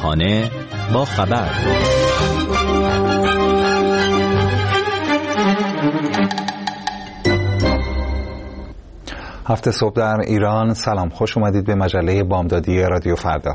صبحانه با خبر. هفته صبح در ایران. سلام، خوش اومدید به مجله بامدادی رادیو فردا.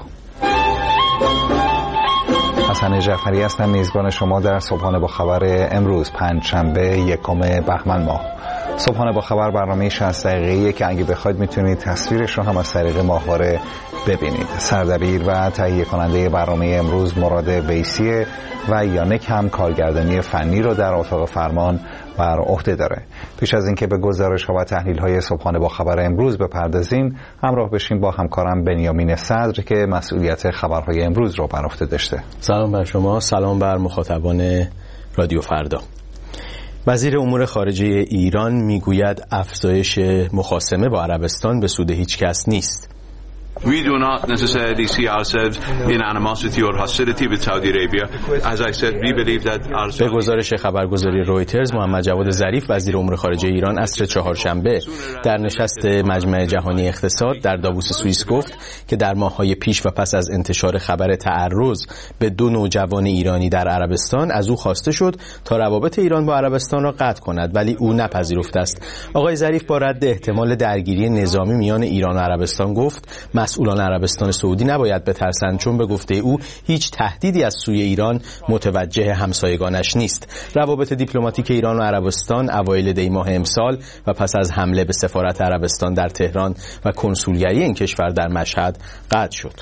حسن جعفری هستم، میزبان شما در صبحانه با خبر امروز پنجشنبه 1 بهمن ماه. صبحانه با خبر برنامه 60 دقیقه‌ایه که اگه بخواید میتونید تصویرش رو هم از طریق ماهواره ببینید. سردبیر و تهیه کننده برنامه امروز مراد ویسیه و یانک هم کارگردانی فنی رو در اتاق فرمان بر عهده داره. پیش از اینکه به گزارش‌ها و تحلیل‌های صبحانه با خبر امروز بپردازیم، همراه بشیم با همکارم بنیامین صدر که مسئولیت خبرهای امروز رو بر عهده داشته. سلام بر شما، سلام بر مخاطبان رادیو فردا. وزیر امور خارجه ایران میگوید افزایش مخاصمه با عربستان به سود هیچ کس نیست. We do not necessarily see ourselves in animosity or hostility with Saudi Arabia. As I said, we believe that our... به گزارش خبرگزاری رویترز، محمد جواد ظریف وزیر امور خارجه ایران عصر چهارشنبه در نشست مجمع جهانی اقتصاد در داووس سوئیس گفت که در ماه‌های پیش و پس از انتشار خبر تعرض به 2 نوجوان ایرانی در عربستان از او خواسته شد تا روابط ایران با عربستان را قطع کند، ولی او نپذیرفته است. آقای ظریف با رد احتمال درگیری نظامی میان ایران و عربستان گفت مسئولان عربستان سعودی نباید بترسند، چون به گفته او هیچ تهدیدی از سوی ایران متوجه همسایگانش نیست. روابط دیپلماتیک ایران و عربستان اوایل دی ماه امسال و پس از حمله به سفارت عربستان در تهران و کنسولگری این کشور در مشهد قطع شد.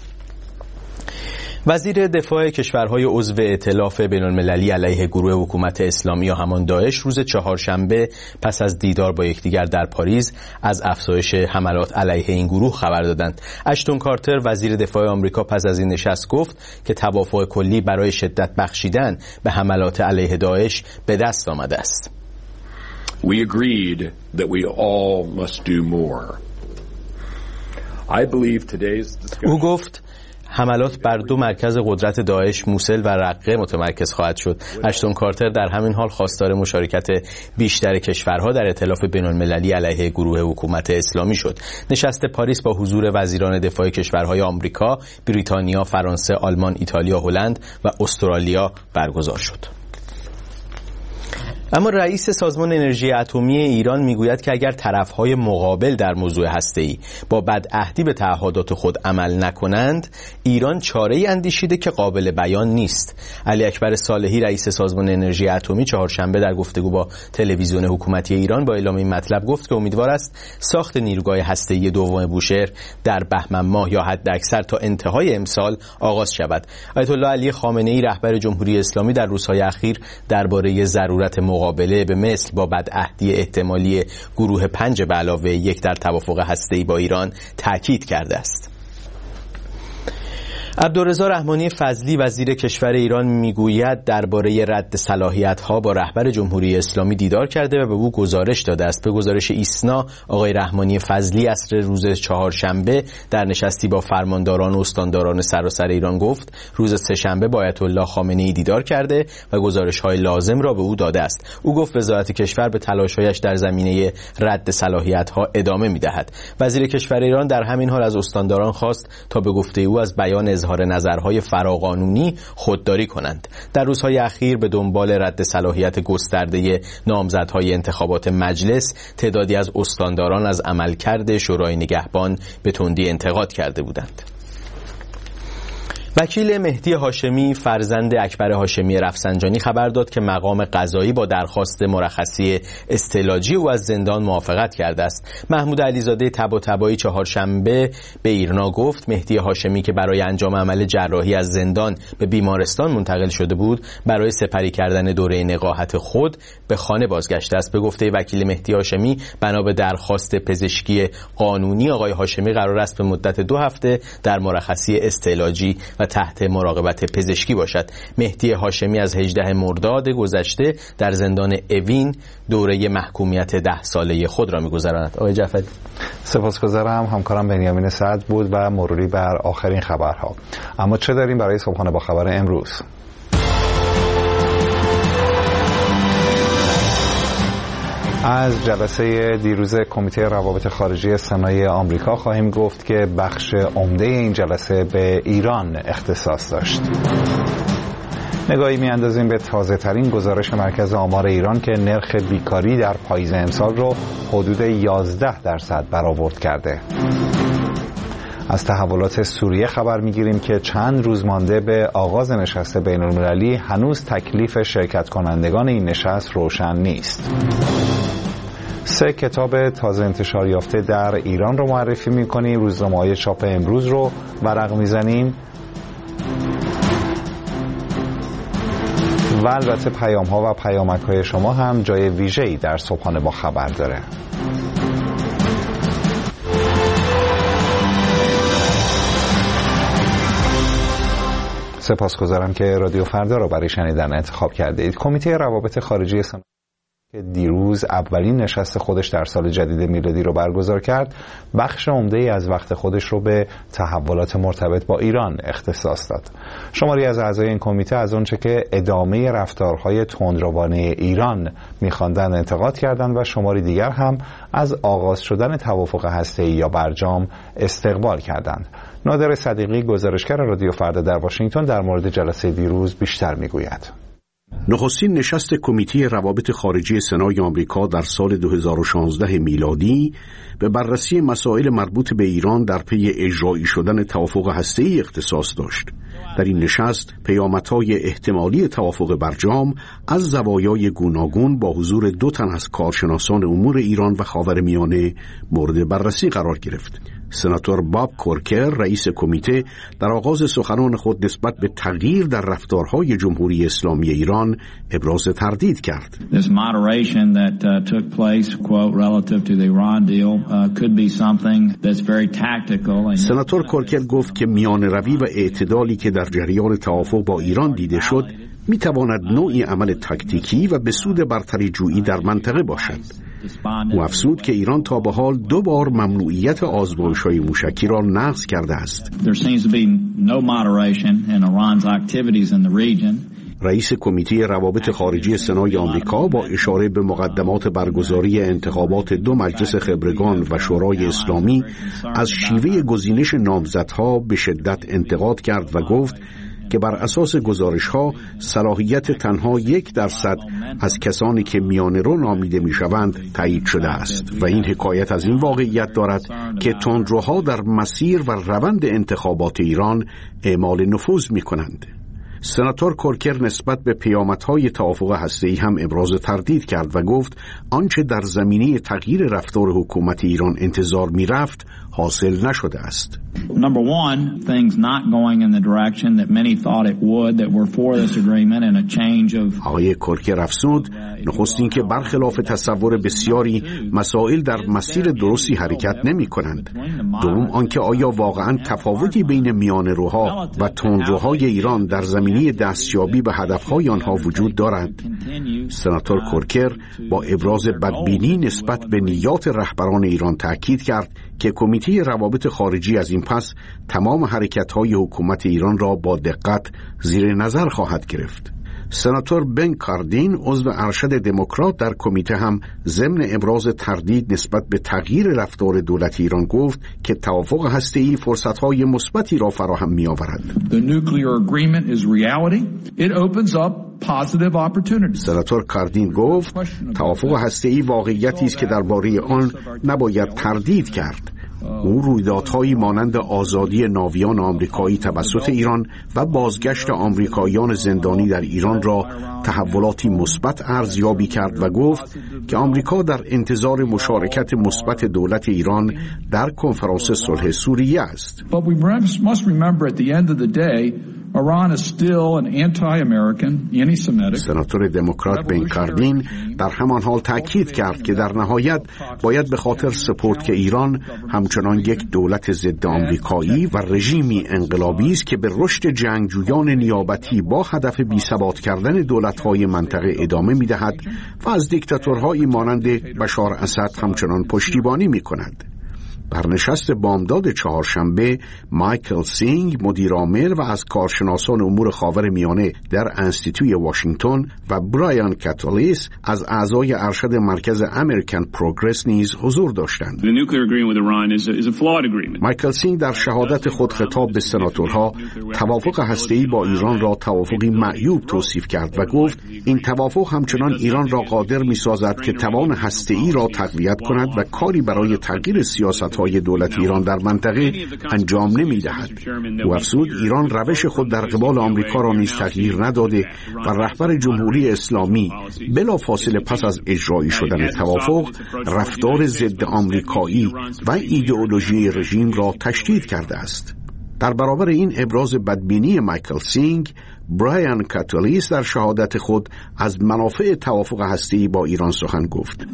وزیر دفاع کشورهای عضو ائتلاف بین‌المللی علیه گروه حکومت اسلامی یا همان داعش روز چهارشنبه پس از دیدار با یکدیگر در پاریس از افزایش حملات علیه این گروه خبر دادند. اشتون کارتر وزیر دفاع آمریکا پس از این نشست گفت که توافق کلی برای شدت بخشیدن به حملات علیه داعش به دست آمده است. We agreed that we all must do more. I believe today's discussion... او گفت حملات بر 2 مرکز قدرت داعش موسل و رقه متمرکز خواهد شد. اشتون کارتر در همین حال خواستار مشارکت بیشتر کشورها در ائتلاف بین‌المللی علیه گروه حکومت اسلامی شد. نشست پاریس با حضور وزیران دفاع کشورهای آمریکا، بریتانیا، فرانسه، آلمان، ایتالیا، هلند و استرالیا برگزار شد. اما رئیس سازمان انرژی اتمی ایران میگوید که اگر طرفهای مقابل در موضوع هسته‌ای با بدعهدی به تعهدات خود عمل نکنند، ایران چاره‌ای اندیشیده که قابل بیان نیست. علی اکبر صالحی رئیس سازمان انرژی اتمی چهارشنبه در گفتگو با تلویزیون حکومتی ایران با اعلام این مطلب گفت که امیدوار است ساخت نیروگاه هسته‌ای دوم بوشهر در بهمن ماه یا حداکثر تا انتهای امسال آغاز شود. آیت الله علی خامنه‌ای رهبر جمهوری اسلامی در روزهای اخیر درباره ضرورت مقابله به مثل با بدعهدی احتمالی گروه 5+1 در توافق هسته‌ای با ایران تاکید کرده است. عبدالرضا رحمانی فضلی وزیر کشور ایران میگوید درباره رد صلاحیت‌ها با رهبر جمهوری اسلامی دیدار کرده و به او گزارش داده است. به گزارش ایسنا، آقای رحمانی فضلی عصر روز چهارشنبه در نشستی با فرمانداران و استانداران سراسر ایران گفت روز سه‌شنبه با آیت الله خامنه‌ای دیدار کرده و گزارش‌های لازم را به او داده است. او گفت وزارت کشور به تلاش‌هایش در زمینه رد صلاحیت‌ها ادامه می‌دهد. وزیر کشور ایران در همین حال از استانداران خواست تا به گفته او از بیان اظهار نظرهای فراقانونی خودداری کنند. در روزهای اخیر به دنبال رد صلاحیت گسترده نامزدهای انتخابات مجلس، تعدادی از استانداران از عملکرد شورای نگهبان به تندی انتقاد کرده بودند. وکیل مهدی هاشمی فرزند اکبر هاشمی رفسنجانی خبر داد که مقام قضایی با درخواست مرخصی استعلاجی او از زندان موافقت کرده است. محمود علیزاده طباطبایی چهارشنبه به ایرنا گفت مهدی هاشمی که برای انجام عمل جراحی از زندان به بیمارستان منتقل شده بود، برای سپری کردن دوره نقاهت خود به خانه بازگشته است. به گفته وکیل مهدی هاشمی، بنا به درخواست پزشکی قانونی آقای هاشمی قرار است به مدت 2 هفته در مرخصی استعلاجی و تحت مراقبت پزشکی باشد. مهدی هاشمی از 18 مرداد گذشته در زندان اوین دوره محکومیت 10 ساله خود را می‌گذراند. آقای جعفری، سپاسگزارم. همکارم بنیامین صدر بود و مروری بر آخرین خبرها. اما چه داریم برای صبحانه با خبر امروز؟ از جلسه دیروز کمیته روابط خارجی سنای آمریکا خواهیم گفت که بخش عمده این جلسه به ایران اختصاص داشت. نگاهی می‌اندازیم به تازه‌ترین گزارش مرکز آمار ایران که نرخ بیکاری در پاییز امسال رو حدود 11% برآورد کرده. از تحولات سوریه خبر می‌گیریم که چند روز مانده به آغاز نشست بین‌المللی هنوز تکلیف شرکت کنندگان این نشست روشن نیست. 3 کتاب تازه انتشار یافته در ایران رو معرفی می‌کنیم. روزنامه‌های چاپ امروز رو ورق می‌زنیم و البته پیام‌ها و پیامک‌های شما هم جای ویژه‌ای در صبحانه با خبر داره. سپاسگزارم که رادیو فردا را برای شنیدن انتخاب کرده اید. کمیته روابط خارجی سنا که دیروز اولین نشست خودش در سال جدید میلادی رو برگزار کرد، بخش عمده‌ای از وقت خودش رو به تحولات مرتبط با ایران اختصاص داد. شماری از اعضای این کمیته از اونچه که ادامه رفتارهای تندروانه ایران می‌خواندند انتقاد کردند و شماری دیگر هم از آغاز شدن توافق هسته‌ای یا برجام استقبال کردند. نادر صدیقی گزارشگر رادیو فردا در واشنگتن در مورد جلسه دیروز بیشتر می‌گوید. نخستین نشست کمیته روابط خارجی سنای آمریکا در سال 2016 میلادی به بررسی مسائل مربوط به ایران در پی اجرایی شدن توافق هسته‌ای اختصاص داشت. در این نشست پیامدهای احتمالی توافق برجام از زوایای گوناگون با حضور 2 تن از کارشناسان امور ایران و خاورمیانه مورد بررسی قرار گرفت. سناتور باب کورکر رئیس کمیته در آغاز سخنان خود نسبت به تغییر در رفتارهای جمهوری اسلامی ایران ابراز تردید کرد. This moderation that took place quote relative to the Iran deal could be something that's very tactical. سناتور کورکر گفت که میان روی و اعتدالی که در جریان توافق با ایران دیده شد میتواند نوعی عمل تاکتیکی و به سود برتری جویی در منطقه باشد. او افزود که ایران تا به حال 2 بار ممنوعیت آزمایش‌های موشکی را نقض کرده است. رئیس کمیته روابط خارجی سنای آمریکا با اشاره به مقدمات برگزاری انتخابات 2 مجلس خبرگان و شورای اسلامی از شیوه گزینش نامزدها به شدت انتقاد کرد و گفت که بر اساس گزارش‌ها صلاحیت تنها 1% از کسانی که میانه‌رو نامیده می‌شوند تایید شده است و این حکایت از این واقعیت دارد که تندروها در مسیر و روند انتخابات ایران اعمال نفوذ می‌کنند. سناتور کورکر نسبت به پیامدهای توافق هسته‌ای هم ابراز تردید کرد و گفت آنچه در زمینه تغییر رفتار حکومت ایران انتظار می‌رفت حاصل نشده است. Number one, things not going in the direction that many thought it would that were for this agreement and a change of آقای کورکر افزود نخستین که برخلاف تصور بسیاری مسائل در مسیر درستی حرکت نمی کنند. دوم آنکه آیا واقعا تفاوتی بین میانه‌روها و تندروهای ایران در زمینه دستیابی به هدفهای آنها وجود دارد. سناتور کورکر با ابراز بدبینی نسبت به نیات رهبران ایران تاکید کرد که کمیته روابط خارجی از این پس تمام حرکت‌های حکومت ایران را با دقت زیر نظر خواهد گرفت. سناتور بن کاردین عضو ارشد دموکرات در کمیته هم ضمن ابراز تردید نسبت به تغییر رفتار دولت ایران گفت که توافق هسته‌ای فرصت‌های مثبتی را فراهم می‌آورد. سناتور کاردین گفت توافق هسته‌ای واقعیتی است که درباره آن نباید تردید کرد. او رویدادهایی مانند آزادی ناویان آمریکایی توسط ایران و بازگشت آمریکاییان زندانی در ایران را تحولاتی مثبت ارزیابی کرد و گفت که آمریکا در انتظار مشارکت مثبت دولت ایران در کنفرانس صلح سوریه است. سناتور دموکرات بن کاردین در همان حال تاکید کرد که در نهایت باید به خاطر سپرد که ایران همچنان یک دولت ضد آمریکایی و رژیمی انقلابی است که به رشد جنگجویان نیابتی با هدف بی‌ثبات کردن دولت‌های منطقه ادامه می‌دهد و از دیکتاتورهایی مانند بشار اسد همچنان پشتیبانی می‌کند. در نشست بامداد چهارشنبه مایکل سینگ مدیرعامل و از کارشناسان امور خاورمیانه در انستیتوی واشنگتن و برایان کاتولیس از اعضای ارشد مرکز امریکن پروگرس نیز حضور داشتند. مایکل سینگ در شهادت خود خطاب به سناتورها توافق هسته‌ای با ایران را توافقی معیوب توصیف کرد و گفت این توافق همچنان ایران را قادر می‌سازد که توان هسته‌ای را تقویت کند و کاری برای تغییر سیاست‌های دولت ایران در منطقه انجام نمی‌دهد. او افزود ایران روش خود در قبال آمریکا را نیز تغییر نداده و رهبر جمهوری اسلامی بلافاصله پس از اجرایی شدن توافق رفتار ضد آمریکایی و ایدئولوژی رژیم را تشدید کرده است. در برابر این ابراز بدبینی مایکل سینگ، برایان کاتولیس در شهادت خود از منافع توافق هسته‌ای با ایران سخن گفت.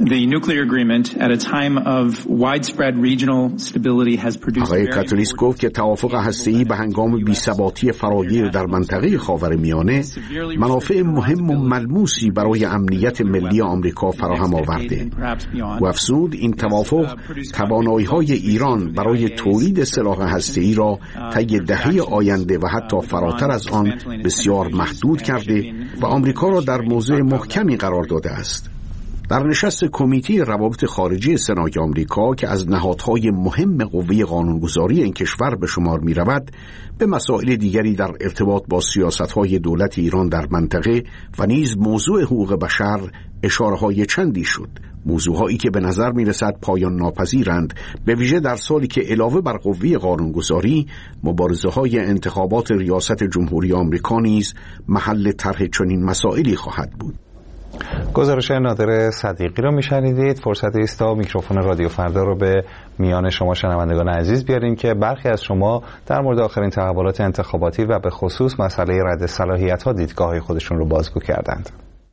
آقای کاتولیس گفت که توافق هسته‌ای به هنگام بی‌ثباتی فراگیر در منطقه خاورمیانه منافع مهم و ملموسی برای امنیت ملی آمریکا فراهم آورده. و افزود این توافق توانایی‌های ایران برای تولید سلاح هسته‌ای را طی دهه آینده و حتی فراتر از آن بسیار محدود کرده و آمریکا را در موضع محکمی قرار داده است. در نشست کمیته روابط خارجی سنای آمریکا که از نهادهای مهم قوه قانونگذاری این کشور به شمار می رود، به مسائل دیگری در ارتباط با سیاستهای دولت ایران در منطقه و نیز موضوع حقوق بشر اشاره‌های چندی شد. موضوعهایی که به نظر می رسد پایان ناپذیرند، به ویژه در سالی که علاوه بر قوه قانونگذاری مبارزه های انتخابات ریاست جمهوری آمریکا نیز محل طرح چنین مسائلی خواهد بود. گزارش نادر صدیقی رو میشنیدید. فرصتی است تا میکروفون رادیو فردا رو به میان شما شنوندگان عزیز بیاریم که برخی از شما در مورد آخرین تحولات انتخاباتی و به خصوص مسئله رد صلاحیت‌ها دیدگاه خودشون رو بازگو کردند.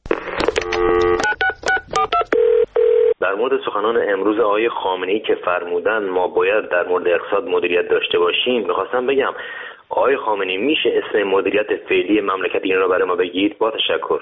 در مورد سخنان امروز آقای خامنه‌ای که فرمودن ما باید در مورد اقتصاد مدیریت داشته باشیم، می‌خواستم بگم آقای خامنه‌ای میشه اسم مدیریت فعلی مملکت ایران رو برای ما بگید؟ با تشکر.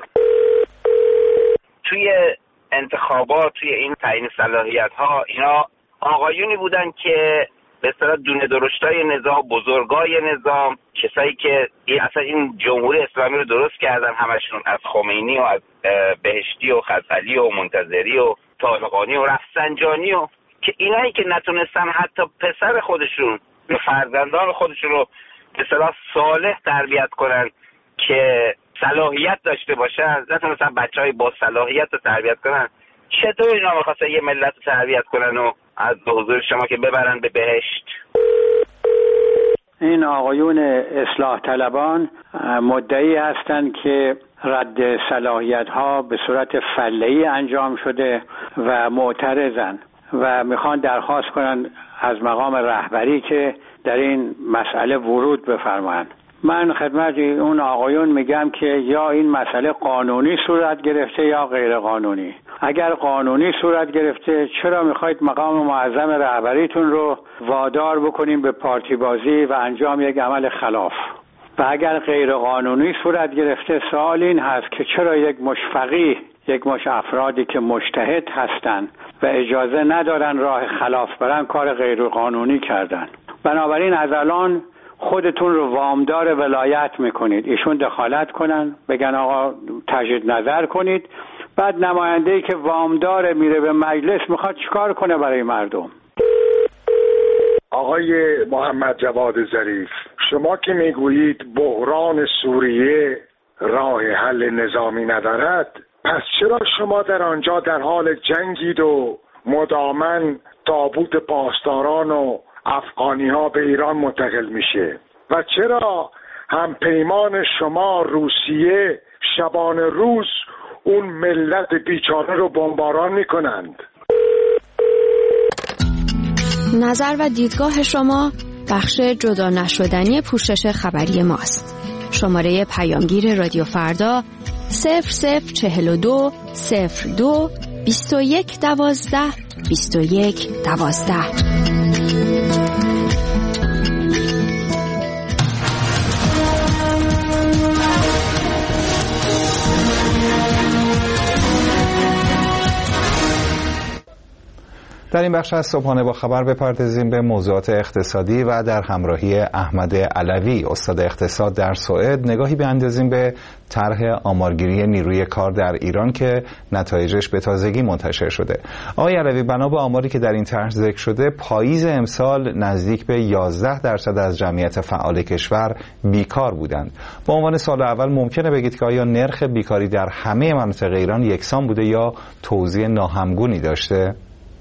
توی انتخابات، توی این تعیین صلاحیت‌ها، اینا آقایونی بودن که به اصطلاح دونه درشتای نظام، بزرگای نظام، کسایی که اصلا این جمهوری اسلامی رو درست کردن، همشون از خمینی و از بهشتی و خزعلی و منتظری و طالقانی و رفسنجانی و که اینایی که نتونستن حتی پسر خودشون یا فرزندان خودشون رو به اصطلاح صالح تربیت کنن که صلاحیت داشته باشن، نتونستن بچهای با صلاحیت رو تربیت کنن، چطور اینا می‌خواستن یه ملت رو تربیت کنن و از حضور شما که ببرن به بهشت؟ این آقایون اصلاح طلبان مدعی هستند که رد صلاحیت ها به صورت فله‌ای انجام شده و معترضن و میخوان درخواست کنن از مقام رهبری که در این مسئله ورود بفرمایند. من خدمت اون آقایون میگم که یا این مسئله قانونی صورت گرفته یا غیر قانونی. اگر قانونی صورت گرفته چرا میخواید مقام معظم رهبریتون رو وادار بکنیم به پارتی بازی و انجام یک عمل خلاف؟ و اگر غیر قانونی صورت گرفته سوال این هست که چرا یک مشفقی، یک مش افرادی که مجتهد هستند و اجازه ندارن راه خلاف برن کار غیر قانونی کردن. بنابراین از الان خودتون رو وامدار ولایت میکنید، ایشون دخالت کنن بگن آقا تجدید نظر کنید، بعد نماینده‌ای که وامدار میره به مجلس میخواد چیکار کنه برای مردم؟ آقای محمد جواد ظریف، شما که میگویید بحران سوریه راه حل نظامی ندارد، پس چرا شما در آنجا در حال جنگید و مداماً تابوت پاسداران و افغانی ها به ایران منتقل میشه؟ و چرا هم پیمان شما روسیه شبانه روز اون ملت بیچاره رو بمباران میکنند؟ نظر و دیدگاه شما بخش جدا نشدنی پوشش خبری ماست. شماره پیامگیر رادیو فردا 0042 02 21 12 21 12. در این بخش از صبحانه با خبر بپردازیم به موضوعات اقتصادی و در همراهی احمد علوی استاد اقتصاد در سوئد نگاهی بیاندازیم به طرح آمارگیری نیروی کار در ایران که نتایجش به تازگی منتشر شده. آقای علوی، بنا به آماری که در این طرح ذکر شده پاییز امسال نزدیک به 11% از جمعیت فعال کشور بیکار بودند. به عنوان سال اول ممکنه بگید که آیا نرخ بیکاری در همه مناطق ایران یکسان بوده یا توزیع ناهمگونی داشته؟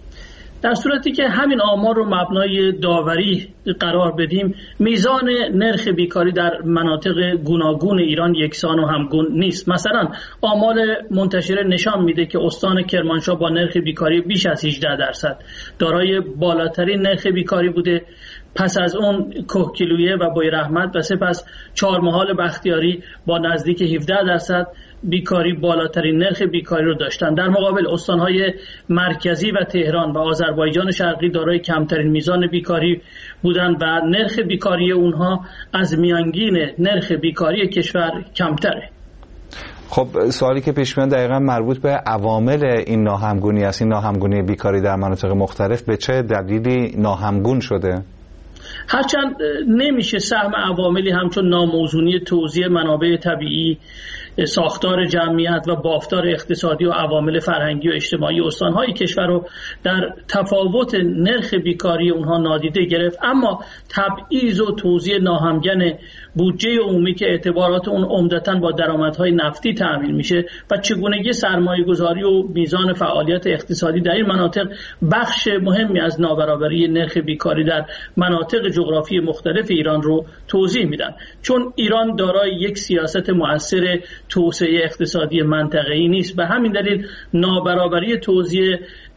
در صورتی که همین آمار رو مبنای داوری قرار بدیم، میزان نرخ بیکاری در مناطق گوناگون ایران یکسان و همگون نیست. مثلا آمار منتشره نشان میده که استان کرمانشاه با نرخ بیکاری بیش از 18% دارای بالاترین نرخ بیکاری بوده. پس از اون کهگیلویه و بویراحمد و سپس چهارمحال بختیاری با نزدیک 17% بیکاری بالاترین نرخ بیکاری رو داشتن. در مقابل استانهای مرکزی و تهران و آذربایجان شرقی دارای کمترین میزان بیکاری بودن و نرخ بیکاری اونها از میانگین نرخ بیکاری کشور کمتره. خب سوالی که پیش میاد دقیقاً مربوط به عوامل این ناهمگونی است. این ناهمگونی بیکاری در مناطق مختلف به چه دلیلی ناهمگون شده؟ هرچند نمیشه سهم عواملی همچون ناموزونی توزیع منابع طبیعی، ساختار جمعیت و بافتار اقتصادی و عوامل فرهنگی و اجتماعی استانهای کشور رو در تفاوت نرخ بیکاری اونها نادیده گرفت، اما تبعیض و توزیع ناهمگن بودجه عمومی که اعتبارات اون عمدتاً با درآمدهای نفتی تأمین میشه و چگونگی سرمایه‌گذاری و میزان فعالیت اقتصادی در این مناطق بخش مهمی از نابرابری نرخ بیکاری در مناطق جغرافی مختلف ایران رو توضیح میدن. چون ایران دارای یک سیاست مؤثر توسعه اقتصادی منطقه‌ای نیست، به همین دلیل نابرابری توزیع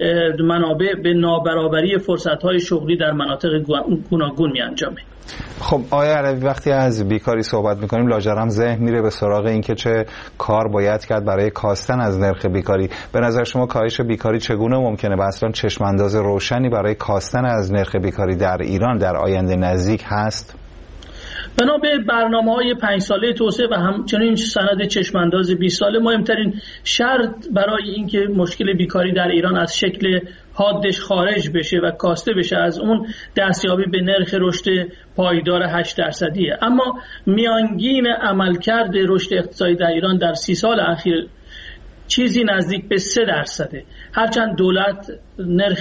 منابع به نابرابری فرصت‌های شغلی در مناطق گوناگون می‌انجامه. خب آقای علوی، وقتی از بیکاری صحبت میکنیم لاجرم ذهن میره به سراغ اینکه چه کار باید کرد برای کاستن از نرخ بیکاری. به نظر شما کاهش بیکاری چگونه ممکنه و اصلا چشمانداز روشنی برای کاستن از نرخ بیکاری در ایران در آینده نزدیک هست؟ بنا به برنامه‌های 5 ساله توسعه و همچنین سند چشمانداز 20 ساله، مهمترین شرط برای اینکه مشکل بیکاری در ایران از شکل حادش خارج بشه و کاسته بشه از اون دستیابی به نرخ رشد پایدار 8%. اما میانگین عملکرد رشد اقتصادی در ایران در 30 سال اخیر چیزی نزدیک به 3%. هرچند دولت نرخ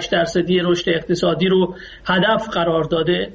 8% رشد اقتصادی رو هدف قرار داده،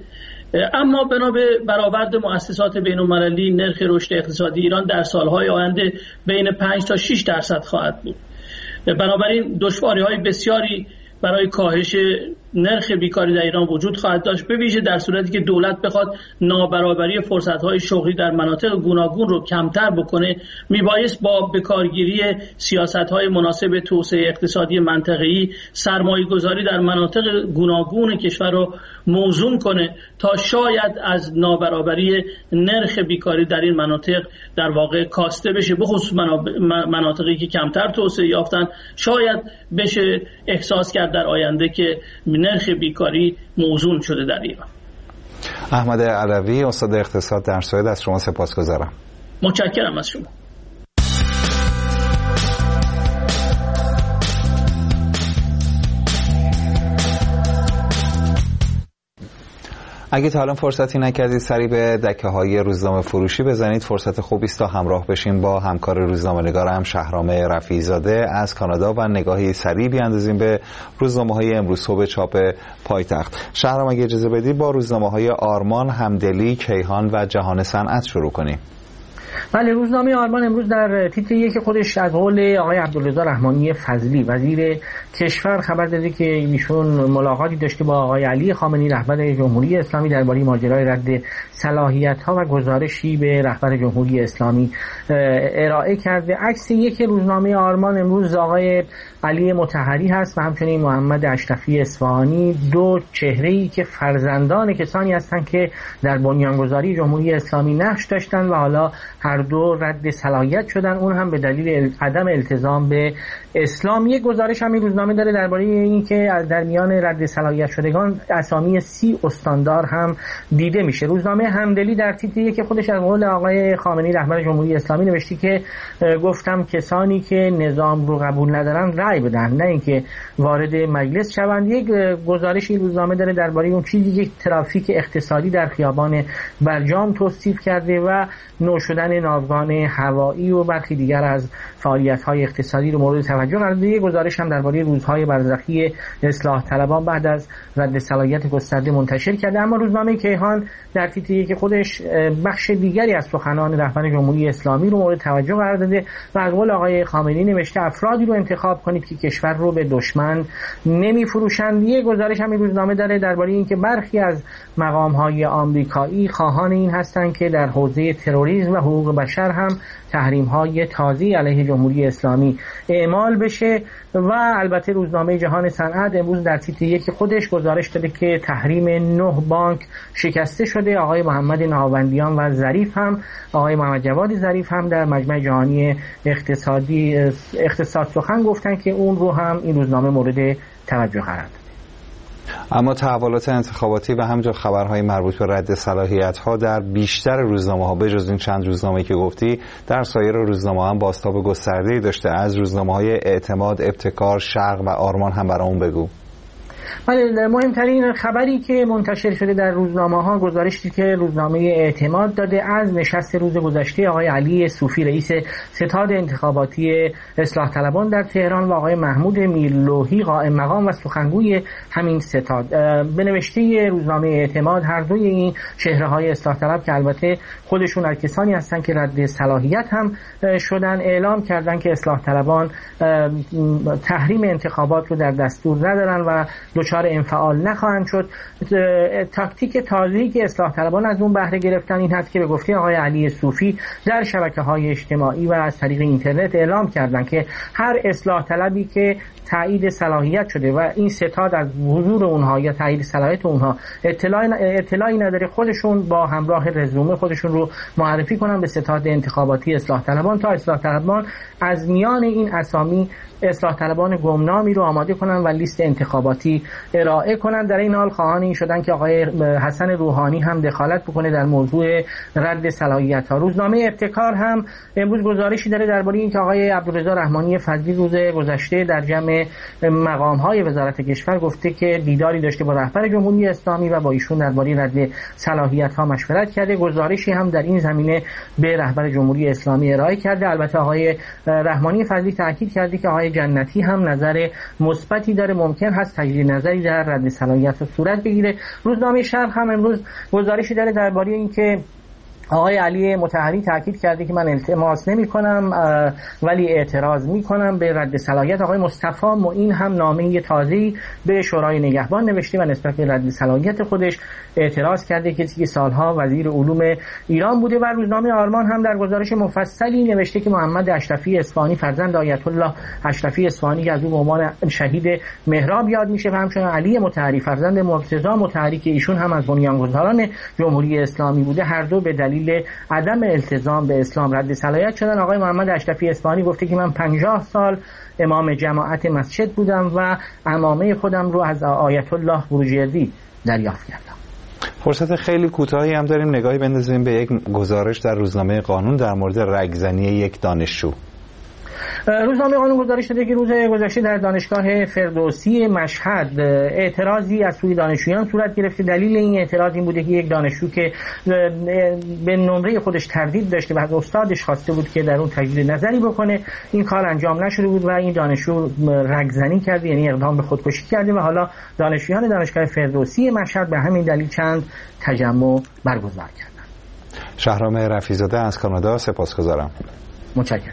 اما بنا به برآورد مؤسسات بین‌المللی نرخ رشد اقتصادی ایران در سالهای آینده بین 5 تا 6% خواهد بود. بنابراین دشواری‌های بسیاری برای کاهش نرخ بیکاری در ایران وجود خواهد داشت، به ویژه در صورتی که دولت بخواد نابرابری فرصت‌های شغلی در مناطق گوناگون رو کمتر بکنه. میبایست با بکارگیری سیاست‌های مناسب توسعه اقتصادی منطقه‌ای سرمایه‌گذاری در مناطق گوناگون کشور رو موزون کنه تا شاید از نابرابری نرخ بیکاری در این مناطق در واقع کاسته بشه. بخصوص مناطقی که کمتر توسعه یافتن شاید بشه احساس کرد در آینده که نرخ بیکاری موزون شده در ایران. احمد علوی استاد اقتصاد در سوئد، از شما سپاسگزارم. متشکرم از شما. اگه تا الان فرصتی نکردید سری به دکه‌های روزنامه فروشی بزنید، فرصت خوبی است تا همراه بشیم با همکار روزنامه‌نگارم شهرام رفیع‌زاده از کانادا و نگاهی سری بیاندازیم به روزنامه‌های امروز صبح چاپ پایتخت. شهرام، اگه اجازه بدید با روزنامه‌های آرمان، همدلی، کیهان و جهان صنعت شروع کنیم. بله، روزنامه آرمان امروز در تیتر یک خودش از قول آقای عبدالرضا رحمانی فضلی وزیر کشور خبر داده که ایشون ملاقاتی داشته با آقای علی خامنه‌ای رهبر جمهوری اسلامی درباره ماجرای رد صلاحیت‌ها و گزارشی به رهبر جمهوری اسلامی ارائه کرده. عکس یک روزنامه آرمان امروز آقای علی مطهری هست و همچنین محمد اشرفی اصفهانی، دو چهره‌ای که فرزندان کسانی هستند که در بنیانگذاری جمهوری اسلامی نقش داشتند و حالا هر دو رد صلاحیت شدن، اون هم به دلیل عدم التزام به اسلام. یک گزارش هم این روزنامه داره درباره اینکه در میان رد صلاحیت شدگان اسامی 30 استاندار هم دیده میشه. روزنامه همدلی در تیتری که خودش از قول آقای خامنه‌ای رهبر جمهوری اسلامی نوشته که گفتم کسانی که نظام رو قبول ندارن رأی بدن، نه اینکه وارد مجلس شوند. یک گزارش این روزنامه داره درباره اون چیزی که ترافیک اقتصادی در خیابان برجام توصیف کرده و نو شدن ناوگان هوایی و برخی دیگر از فعالیت‌های اقتصادی رو مورد توجه قرار داده. یک گزارش هم درباره روزهای برزخی اصلاح طلبان بعد از رد صلاحیت گسترده منتشر کرده. اما روزنامه کیهان در تیتری که خودش بخش دیگری از سخنان رهبر جمهوری اسلامی رو مورد توجه قرار داده و از قول آقای خامنه‌ای نوشته افرادی رو انتخاب کنید که کشور رو به دشمن نمی‌فروشند. یک گزارش هم این روزنامه داره درباره اینکه برخی از مقام‌های آمریکایی خواهان این هستند که در حوزه تروریسم و حقوق بشر هم تحریم‌های تازه‌ای علیه جمهوری اسلامی اعمال بشه. و البته روزنامه جهان صنعت امروز در تیتر یک خودش گزارش داده که تحریم 9 بانک شکسته شده. آقای محمد نهاوندیان و ظریف هم، آقای محمد جواد ظریف هم در مجمع جهانی اقتصاد سخن گفتن که اون رو هم این روزنامه مورد توجه قرار داد. اما تحولات انتخاباتی و همینطور خبرهای مربوط به رد صلاحیت‌ها در بیشتر روزنامه‌ها بجز این چند روزنامه‌ای که گفتی در سایر روزنامه‌ها هم بازتاب گسترده‌ای داشته. از روزنامه‌های اعتماد، ابتکار، شرق و آرمان هم برامون بگو. بله، مهمترین خبری که منتشر شده در روزنامه‌ها گزارشی که روزنامه اعتماد داده از نشست روز گذشته آقای علی صوفی رئیس ستاد انتخاباتی اصلاح طلبان در تهران و آقای محمود میرلوحی قائم مقام و سخنگوی همین ستاد. به نوشته روزنامه اعتماد هر دوی این چهره‌های اصلاح طلب که البته خودشون از کسانی هستند که رد صلاحیت هم شدن اعلام کردن که اصلاح طلبان تحریم انتخابات رو در دستور ندارن و دچار انفعال نخواهند شد. تاکتیک تازه‌ای که اصلاح طلبان از اون بهره گرفتن این هست که به گفته آقای علی صوفی در شبکه‌های اجتماعی و از طریق اینترنت اعلام کردن که هر اصلاح طلبی که تایید صلاحیت شده و این ستاد از حضور اونها یا تایید صلاحیت اونها اطلاعی نداره خودشون با همراه رزومه خودشون رو معرفی کنن به ستاد انتخاباتی اصلاح طلبان تا اصلاح طلبان از میان این اسامی اصلاح طلبان گمنامی رو آماده کنن و لیست انتخاباتی ارائه کنن. در این حال خواهان این شدن که آقای حسن روحانی هم دخالت بکنه در موضوع رد صلاحیت‌ها. روزنامه ابتکار هم امروز گزارشی داره درباره اینکه آقای عبدالرضا رحمانی فضلی روز گذشته در جمع مقام‌های وزارت کشور گفته که دیداری داشته با رهبر جمهوری اسلامی و با ایشون درباره رد صلاحیت‌ها مشورت کرده. گزارشی هم در این زمینه به رهبر جمهوری اسلامی ارائه کرده. البته آقای رحمانی فضلی تاکید کرده که آقای جنتی هم نظر مثبتی داره، ممکن هست تجدید نظری در رد صلاحیت صورت بگیره. روزنامه شرق هم امروز گزارشی داره درباره اینکه آقای علی مطهری تاکید کرده که من التماس نمی‌کنم ولی اعتراض می‌کنم به رد صلاحیت. آقای مصطفی معین هم نامه تازه‌ای به شورای نگهبان نوشته و نسبت به رد صلاحیت خودش اعتراض کرده که سالها وزیر علوم ایران بوده. و روزنامه آرمان هم در گزارش مفصلی نوشته که محمد اشرفی اصفهانی فرزند آیت الله اشرفی اصفهانی که از او به عنوان شهید محراب یاد میشه و همچنین علی مطهری فرزند مرتضی مطهری که ایشون هم از بنیانگذاران جمهوری اسلامی بوده هر دو به دلیل عدم التزام به اسلام رد صلاحیت شدن. آقای محمد اشرفی اصفهانی گفته که من 50 سال امام جماعت مسجد بودم و عمامه خودم رو از آیت الله بروجردی دریافت کردم. فرصت خیلی کوتاهی هم داریم نگاهی بندازیم به یک گزارش در روزنامه قانون در مورد رگزنی یک دانشجو. روزنامه قانون گزارش داده که روز گذشته در دانشگاه فردوسی مشهد اعتراضی از سوی دانشجویان صورت گرفته. دلیل این اعتراض این بوده که یک دانشجو که به نمره خودش تردید داشته و از استادش خواسته بود که در اون تجدید نظری بکنه این کار انجام نشده بود و این دانشجو رگزنی کرده، یعنی اقدام به خودکشی کرده و حالا دانشجویان دانشگاه فردوسی مشهد به همین دلیل چند تجمع برگزار کردند. شهرام رفیع‌زاده از کانادا، سپاسگزارم. متشکرم.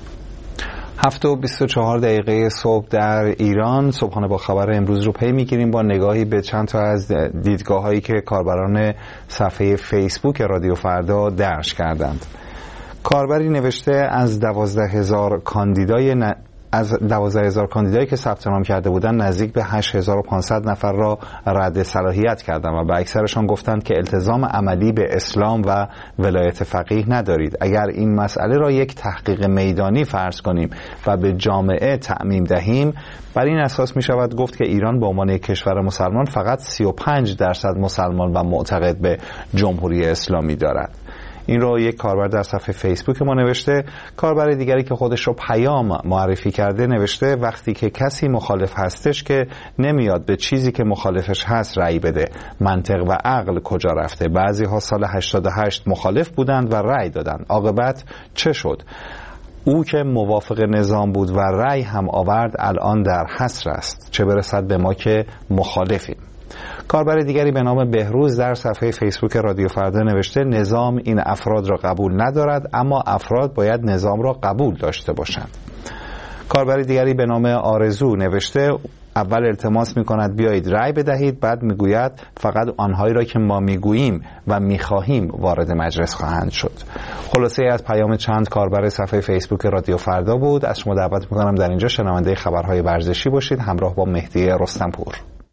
7:24 صبح در ایران. صبحانه با خبر امروز رو پی میگیریم با نگاهی به چند تا از دیدگاه‌هایی که کاربران صفحه فیسبوک رادیو فردا درج کردند. کاربری نوشته از 12,000 کاندیدای از 12,000 کاندیدایی که ثبت نام کرده بودن نزدیک به 8,500 نفر را رد صلاحیت کردند و به اکثرشان گفتند که التزام عملی به اسلام و ولایت فقیه ندارید. اگر این مسئله را یک تحقیق میدانی فرض کنیم و به جامعه تعمیم دهیم، بر این اساس می شود گفت که ایران به عنوان یک کشور مسلمان فقط 35% مسلمان و معتقد به جمهوری اسلامی دارد. این رو یک کاربر در صفحه فیسبوک ما نوشته. کاربر دیگری که خودش رو پیام معرفی کرده نوشته وقتی که کسی مخالف هستش که نمیاد به چیزی که مخالفش هست رأی بده. منطق و عقل کجا رفته؟ بعضی ها سال 88 مخالف بودند و رأی دادند. عاقبت چه شد؟ او که موافق نظام بود و رأی هم آورد الان در حصر است، چه برسد به ما که مخالفیم. کاربر دیگری به نام بهروز در صفحه فیسبوک رادیو فردا نوشته نظام این افراد را قبول ندارد، اما افراد باید نظام را قبول داشته باشند. کاربر دیگری به نام آرزو نوشته اول التماس می‌کند بیایید رأی بدهید، بعد میگوید فقط آنهایی را که ما میگوییم و میخواهیم وارد مجلس خواهند شد. خلاصه از پیام چند کاربر صفحه فیسبوک رادیو فردا بود. از شما دعوت می‌کنم در اینجا شنونده خبرهای ورزشی باشید همراه با مهدی رستمپور.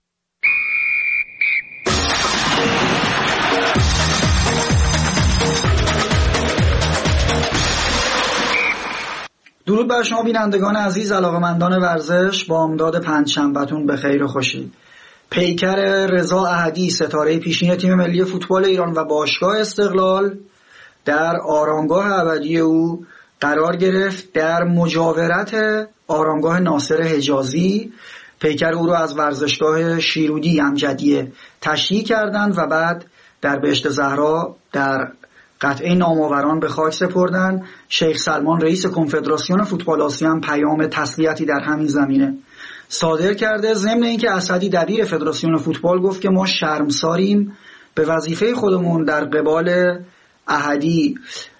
درود بر شما بینندگان عزیز، علاقه‌مندان ورزش، با امداد پنجشنبه‌تون به خیر و خوشید. پیکر رضا احدی ستاره پیشین تیم ملی فوتبال ایران و باشگاه استقلال در آرامگاه ابدی او قرار گرفت در مجاورت آرامگاه ناصر حجازی. پیکر او را از ورزشگاه شیرودی امجدیه تشییع کردند و بعد در بهشت زهرا در قطعه نامآوران به خاک سپردن. شیخ سلمان رئیس کنفدراسیون فوتبال آسیا هم پیام تسلیتی در همین زمینه صادر کرده. ضمن اینکه اسدی دبیر فدراسیون فوتبال گفت که ما شرمساریم، به وظیفه خودمون در قبال احدی